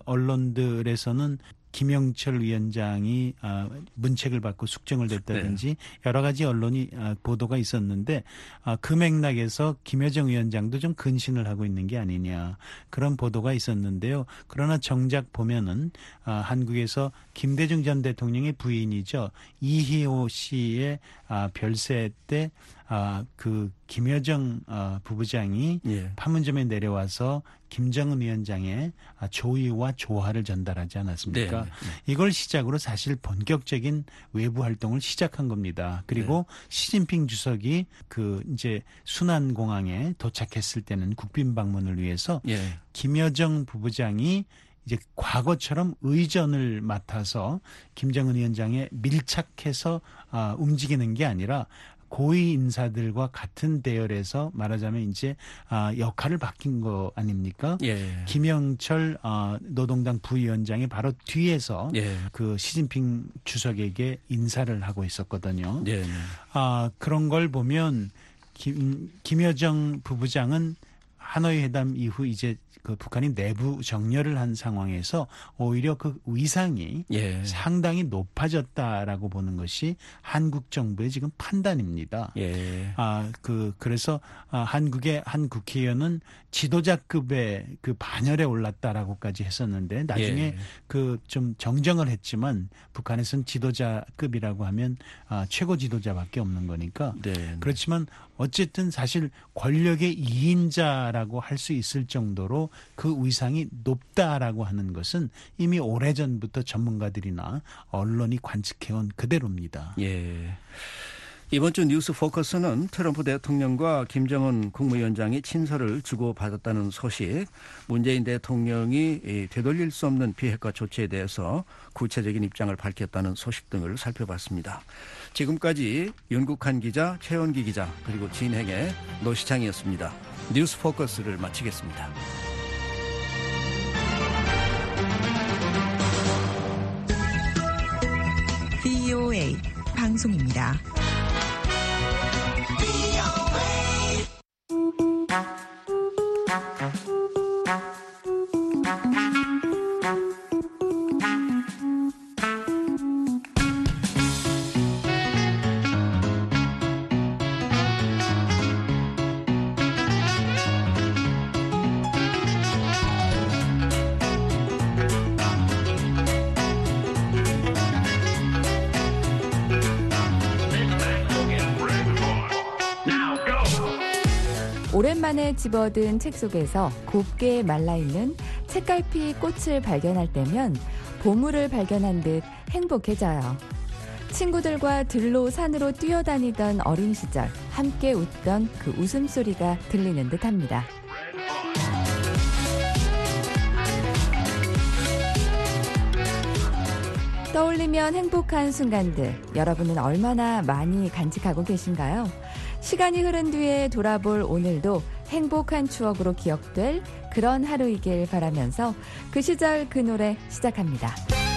언론들에서는 김영철 위원장이 문책을 받고 숙정을 됐다든지 네. 여러 가지 언론이 보도가 있었는데 그 맥락에서 김여정 위원장도 좀 근신을 하고 있는 게 아니냐 그런 보도가 있었는데요. 그러나 정작 보면은 한국에서 김대중 전 대통령의 부인이죠. 이희호 씨의 별세 때 그 김여정 부부장이 예. 판문점에 내려와서 김정은 위원장의 조의와 조화를 전달하지 않았습니까? 네, 네. 이걸 시작으로 사실 본격적인 외부 활동을 시작한 겁니다. 그리고 네. 시진핑 주석이 그 이제 순안공항에 도착했을 때는 국빈 방문을 위해서 예. 김여정 부부장이 이제 과거처럼 의전을 맡아서 김정은 위원장에 밀착해서 움직이는 게 아니라 고위 인사들과 같은 대열에서 말하자면 이제 아, 역할을 바뀐 거 아닙니까? 예. 김영철 어, 노동당 부위원장이 바로 뒤에서 예. 그 시진핑 주석에게 인사를 하고 있었거든요. 예. 아, 그런 걸 보면 김, 김여정 부부장은 하노이 회담 이후 이제 그 북한이 내부 정렬을 한 상황에서 오히려 그 위상이 예. 상당히 높아졌다라고 보는 것이 한국 정부의 지금 판단입니다. 예. 아, 그, 그래서, 아, 한국의 한 국회의원은 지도자급의 그 반열에 올랐다라고까지 했었는데, 나중에 예. 그 좀 정정을 했지만, 북한에서는 지도자급이라고 하면, 아, 최고 지도자밖에 없는 거니까. 네. 그렇지만, 어쨌든 사실 권력의 이인자라고 할 수 있을 정도로 그 위상이 높다라고 하는 것은 이미 오래전부터 전문가들이나 언론이 관측해온 그대로입니다. 예. 이번 주 뉴스 포커스는 트럼프 대통령과 김정은 국무위원장이 친서를 주고받았다는 소식, 문재인 대통령이 되돌릴 수 없는 비핵화 조치에 대해서 구체적인 입장을 밝혔다는 소식 등을 살펴봤습니다. 지금까지 윤국한 기자, 최원기 기자, 그리고 진행의 노시창이었습니다. 뉴스 포커스를 마치겠습니다. 브이오에이 방송입니다. 오랜만에 집어든 책 속에서 곱게 말라있는 책갈피 꽃을 발견할 때면 보물을 발견한 듯 행복해져요. 친구들과 들로 산으로 뛰어다니던 어린 시절 함께 웃던 그 웃음소리가 들리는 듯합니다. 떠올리면 행복한 순간들, 여러분은 얼마나 많이 간직하고 계신가요? 시간이 흐른 뒤에 돌아볼 오늘도 행복한 추억으로 기억될 그런 하루이길 바라면서 그 시절 그 노래 시작합니다.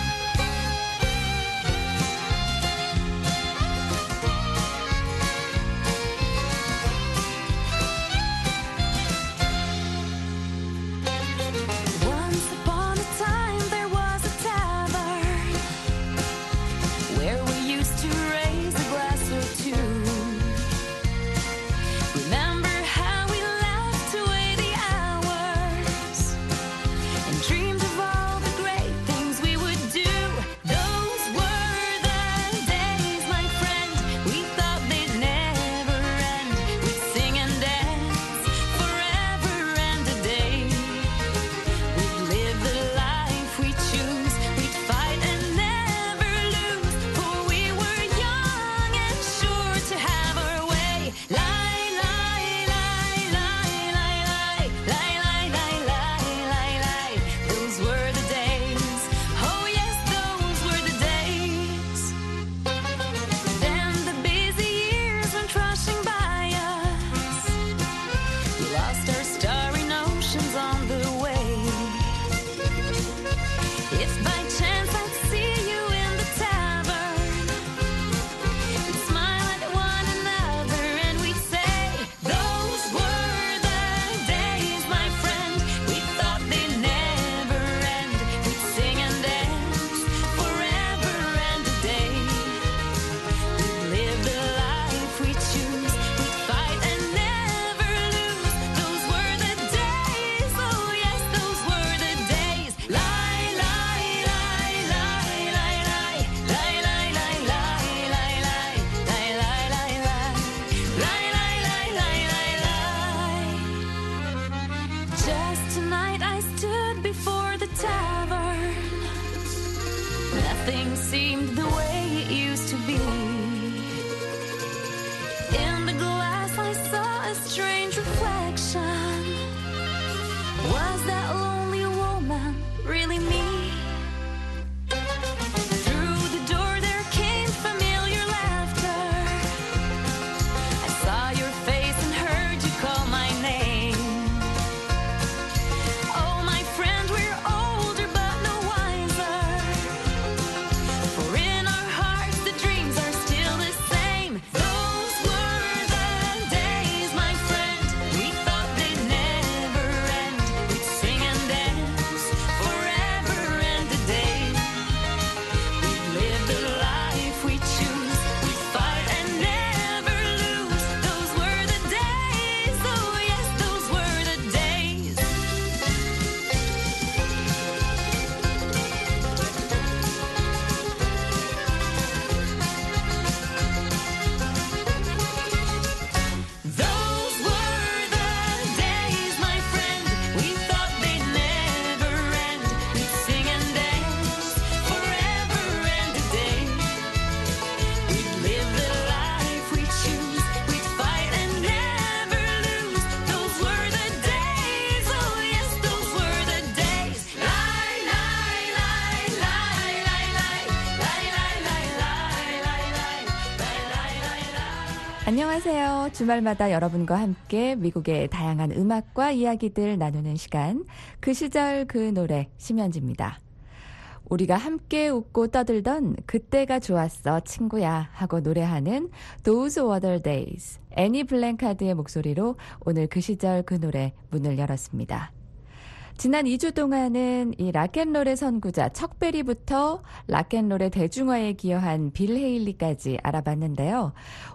Nothing seemed the way it used to be. In the glass I saw a strange reflection. Was that lonely woman really me? Through the door there came familiar laughter. 안녕하세요. 주말마다 여러분과 함께 미국의 다양한 음악과 이야기들 나누는 시간, 그 시절 그 노래 심연지입니다. 우리가 함께 웃고 떠들던 그때가 좋았어 친구야 하고 노래하는 Those Were the Days, 애니 블랭카드의 목소리로 오늘 그 시절 그 노래 문을 열었습니다. 지난 이 주 동안은 이 락앤롤의 선구자 척베리부터 락앤롤의 대중화에 기여한 빌 헤일리까지 알아봤는데요.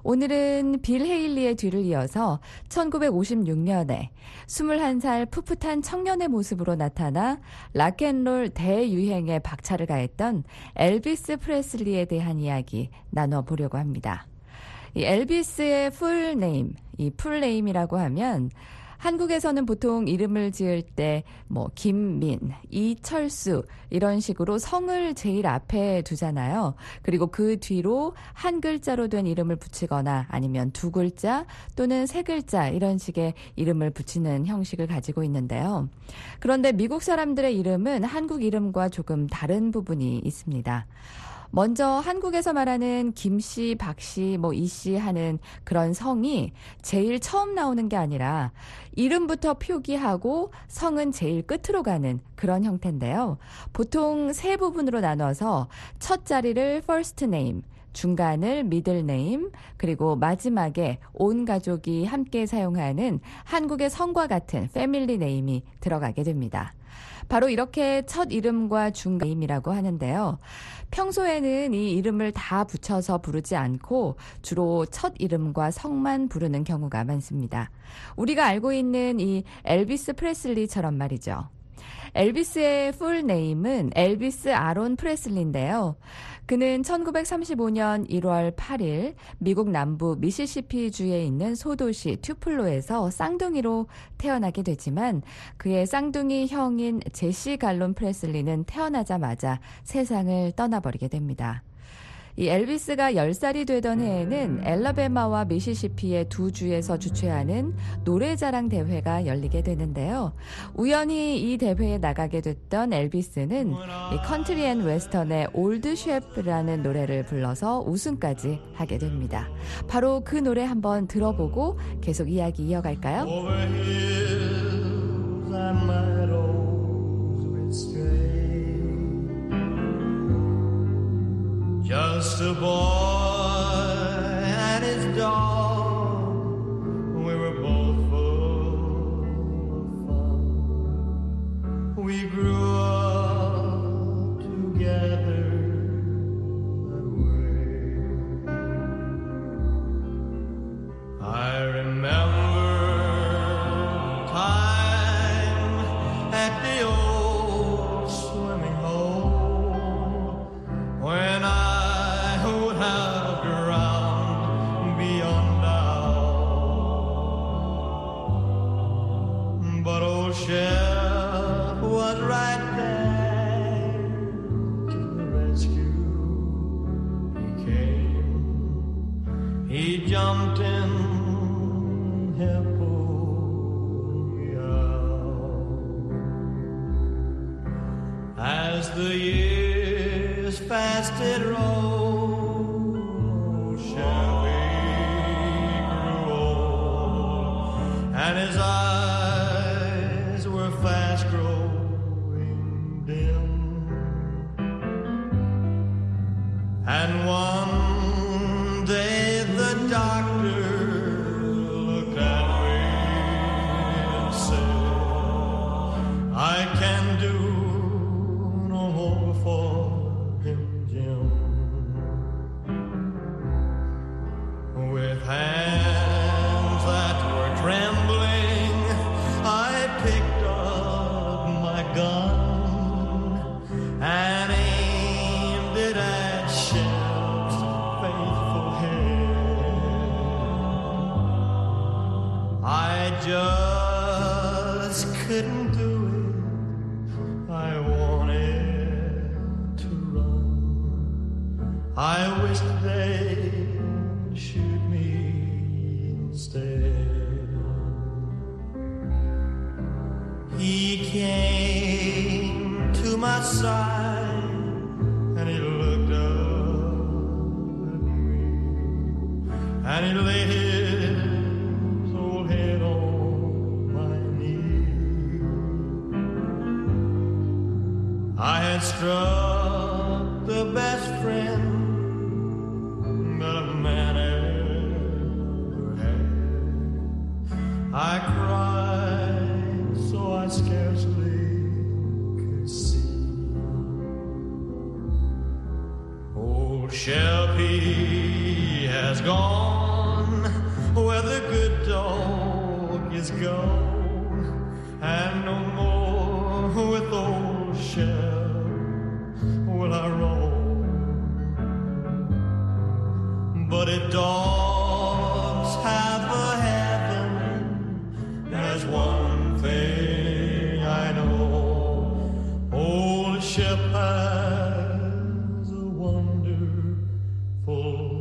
오늘은 빌 헤일리의 뒤를 이어서 천구백오십육 년에 스물한 살 풋풋한 청년의 모습으로 나타나 락앤롤 대유행에 박차를 가했던 엘비스 프레슬리에 대한 이야기 나눠보려고 합니다. 이 엘비스의 풀네임, 이 풀네임이라고 하면 한국에서는 보통 이름을 지을 때 뭐 김민, 이철수 이런 식으로 성을 제일 앞에 두잖아요. 그리고 그 뒤로 한 글자로 된 이름을 붙이거나 아니면 두 글자 또는 세 글자 이런 식의 이름을 붙이는 형식을 가지고 있는데요. 그런데 미국 사람들의 이름은 한국 이름과 조금 다른 부분이 있습니다. 먼저 한국에서 말하는 김씨, 박씨, 뭐 이씨 하는 그런 성이 제일 처음 나오는 게 아니라 이름부터 표기하고 성은 제일 끝으로 가는 그런 형태인데요. 보통 세 부분으로 나눠서 첫 자리를 first name, 중간을 middle name, 그리고 마지막에 온 가족이 함께 사용하는 한국의 성과 같은 family name이 들어가게 됩니다. 바로 이렇게 첫 이름과 중간임이라고 하는데요. 평소에는 이 이름을 다 붙여서 부르지 않고 주로 첫 이름과 성만 부르는 경우가 많습니다. 우리가 알고 있는 이 엘비스 프레슬리처럼 말이죠. 엘비스의 풀네임은 엘비스 아론 프레슬리인데요. 그는 천구백삼십오 년 일월 팔일 미국 남부 미시시피주에 있는 소도시 튜플로에서 쌍둥이로 태어나게 되지만 그의 쌍둥이 형인 제시 갈론 프레슬리는 태어나자마자 세상을 떠나버리게 됩니다. 이 엘비스가 열 살이 되던 해에는 엘라베마와 미시시피의 두 주에서 주최하는 노래자랑 대회가 열리게 되는데요. 우연히 이 대회에 나가게 됐던 엘비스는 이 컨트리 앤 웨스턴의 올드 셰프라는 노래를 불러서 우승까지 하게 됩니다. 바로 그 노래 한번 들어보고 계속 이야기 이어갈까요? Just a boy and his dog, we were both full of fun. We grew up together that way. I remember time at the old swimming hole when I Chef was right there to the rescue. He came, he jumped in, helped pull me out. As the years fast did roll, Chevy grew old, and his eyes fast growing dim. And one day the doctor looked at me and said, I can do no more for him, Jim. With hands that were trembling, I picked gun and aimed it at Shell's faithful head. I just couldn't do it. I wanted to run. I wished they'd shoot me instead. He came to my side and he looked up at me and he laid his old head on my knee. I had struck the best friend that a man ever had. I cried so I scarcely could see. Old Shelby has gone where the good dog is gone, and no more with old Shell will I roam. But if dogs have a heaven, there's one thing I know: old Shep has a wonderful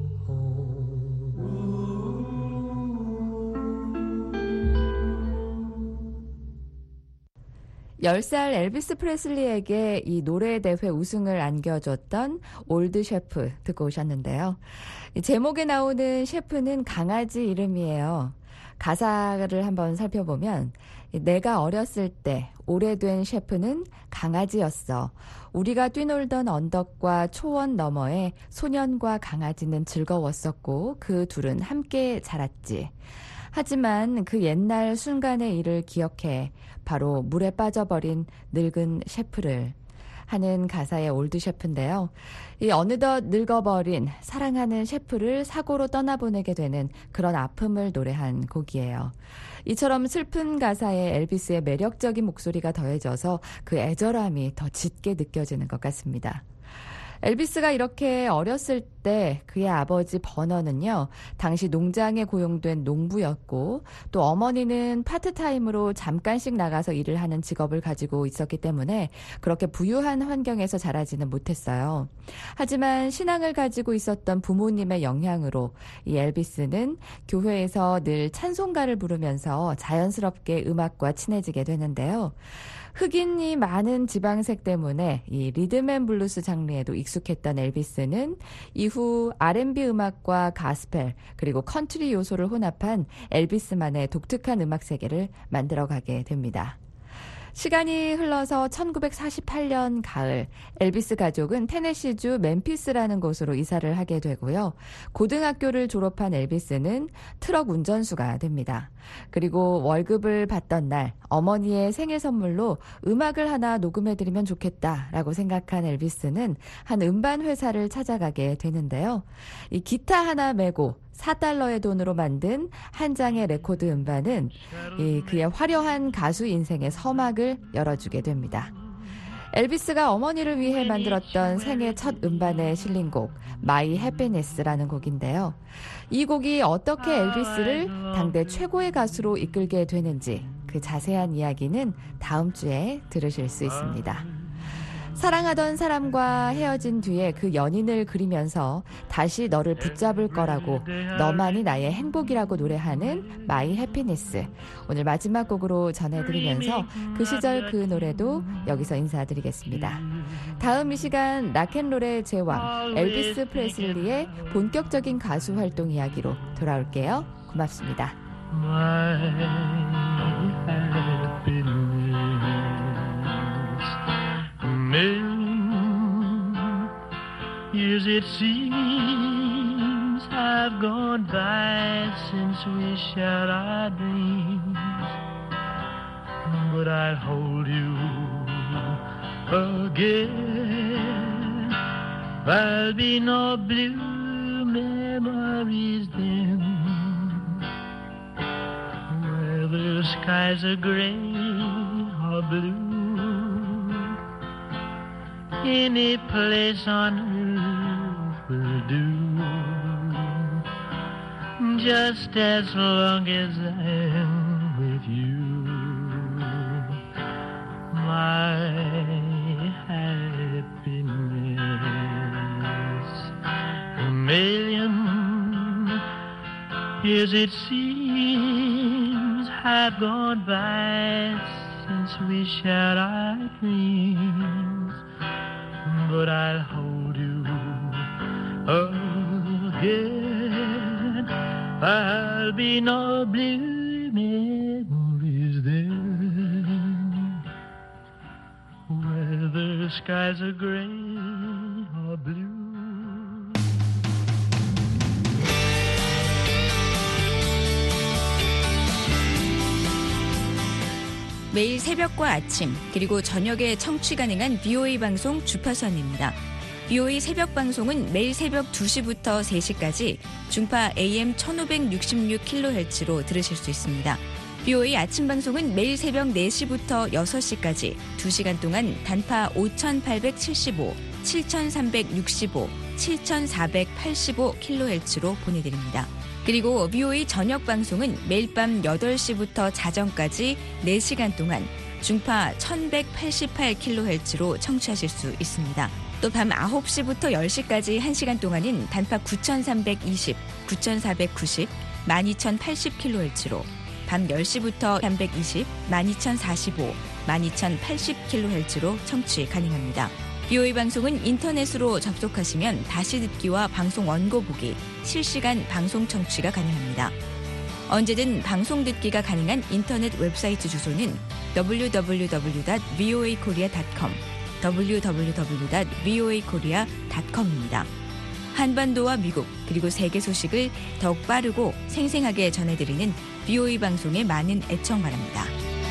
열 살 엘비스 프레슬리에게 이 노래대회 우승을 안겨줬던 올드 셰프 듣고 오셨는데요. 이 제목에 나오는 셰프는 강아지 이름이에요. 가사를 한번 살펴보면 내가 어렸을 때 오래된 셰프는 강아지였어. 우리가 뛰놀던 언덕과 초원 너머에 소년과 강아지는 즐거웠었고 그 둘은 함께 자랐지. 하지만 그 옛날 순간의 일을 기억해 바로 물에 빠져버린 늙은 셰프를 하는 가사의 올드 셰프인데요. 이 어느덧 늙어버린 사랑하는 셰프를 사고로 떠나보내게 되는 그런 아픔을 노래한 곡이에요. 이처럼 슬픈 가사에 엘비스의 매력적인 목소리가 더해져서 그 애절함이 더 짙게 느껴지는 것 같습니다. 엘비스가 이렇게 어렸을 때 그의 아버지 버너는요, 당시 농장에 고용된 농부였고 또 어머니는 파트타임으로 잠깐씩 나가서 일을 하는 직업을 가지고 있었기 때문에 그렇게 부유한 환경에서 자라지는 못했어요. 하지만 신앙을 가지고 있었던 부모님의 영향으로 이 엘비스는 교회에서 늘 찬송가를 부르면서 자연스럽게 음악과 친해지게 되는데요. 흑인이 많은 지방색 때문에 이 리듬앤블루스 장르에도 익숙했던 엘비스는 이후 알앤비 음악과 가스펠 그리고 컨트리 요소를 혼합한 엘비스만의 독특한 음악 세계를 만들어가게 됩니다. 시간이 흘러서 천구백사십팔 년 가을, 엘비스 가족은 테네시주 멤피스라는 곳으로 이사를 하게 되고요. 고등학교를 졸업한 엘비스는 트럭 운전수가 됩니다. 그리고 월급을 받던 날 어머니의 생일 선물로 음악을 하나 녹음해드리면 좋겠다라고 생각한 엘비스는 한 음반 회사를 찾아가게 되는데요. 이 기타 하나 메고 사 달러의 돈으로 만든 한 장의 레코드 음반은 이 그의 화려한 가수 인생의 서막을 열어주게 됩니다. 엘비스가 어머니를 위해 만들었던 생애 첫 음반에 실린 곡 My Happiness라는 곡인데요. 이 곡이 어떻게 엘비스를 당대 최고의 가수로 이끌게 되는지 그 자세한 이야기는 다음 주에 들으실 수 있습니다. 사랑하던 사람과 헤어진 뒤에 그 연인을 그리면서 다시 너를 붙잡을 거라고 너만이 나의 행복이라고 노래하는 My Happiness. 오늘 마지막 곡으로 전해드리면서 그 시절 그 노래도 여기서 인사드리겠습니다. 다음 이 시간 락앤롤의 제왕 엘비스 프레슬리의 본격적인 가수 활동 이야기로 돌아올게요. 고맙습니다. Million years it seems have gone by since we shared our dreams, but I'll hold you again. There'll be no blue memories then, whether skies are gray or blue. Any place on earth will do, just as long as I'm with you. My happiness, a million years it seems have gone by since we shared our dreams, but I'll hold you again. there'll be no blue memories there, whether skies are gray or blue. 매일 새벽과 아침 그리고 저녁에 청취 가능한 비오에이 방송 주파수입니다. 비오에이 새벽 방송은 매일 새벽 두 시부터 세 시까지 중파 에이엠 천오백육십육 킬로헤르츠로 들으실 수 있습니다. 비오에이 아침 방송은 매일 새벽 네 시부터 여섯 시까지 두 시간 동안 단파 오천팔백칠십오, 칠천삼백육십오, 칠천사백팔십오 킬로헤르츠로 보내드립니다. 그리고 비오에이 저녁 방송은 매일 밤 여덟 시부터 자정까지 네 시간 동안 중파 천백팔십팔 킬로헤르츠로 청취하실 수 있습니다. 또 밤 아홉 시부터 열 시까지 한 시간 동안은 단파 구천삼백이십, 구천사백구십, 만이천팔십 킬로헤르츠로 밤 열 시부터 삼백이십, 만이천사십오, 만이천팔십 킬로헤르츠로 청취 가능합니다. 비오에이 방송은 인터넷으로 접속하시면 다시 듣기와 방송 원고 보기, 실시간 방송 청취가 가능합니다. 언제든 방송 듣기가 가능한 인터넷 웹사이트 주소는 더블유 더블유 더블유 닷 브이오에이 코리아 닷 컴, 더블유 더블유 더블유 닷 브이오에이 코리아 닷 컴입니다. 한반도와 미국 그리고 세계 소식을 더욱 빠르고 생생하게 전해드리는 비오에이 방송의 많은 애청 바랍니다.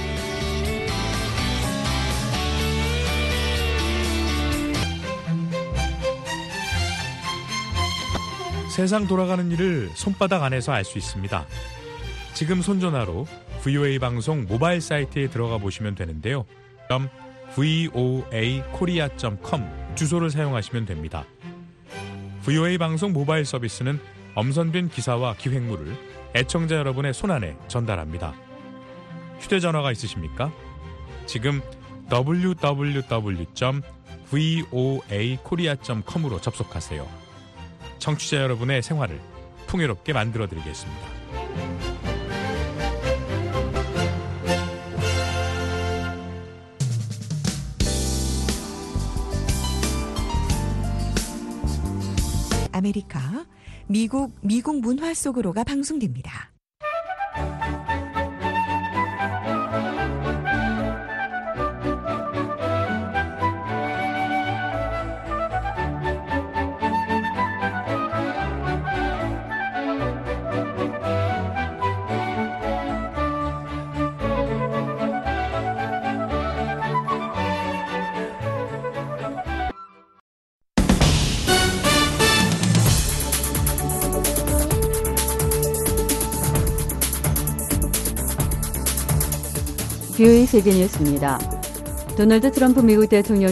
세상 돌아가는 일을 손바닥 안에서 알 수 있습니다. 지금 손전화로 브이오에이 방송 모바일 사이트에 들어가 보시면 되는데요. 브이오에이 코리아 닷 컴 주소를 사용하시면 됩니다. 브이오에이 방송 모바일 서비스는 엄선된 기사와 기획물을 애청자 여러분의 손안에 전달합니다. 휴대전화가 있으십니까? 지금 더블유 더블유 더블유 닷 브이오에이 코리아 닷 컴으로 접속하세요. 청취자 여러분의 생활을 풍요롭게 만들어드리겠습니다. 아메리카, 미국, 미국 문화 속으로가 방송됩니다. 비오에이 세계뉴스입니다. 도널드 트럼프 미국 대통령이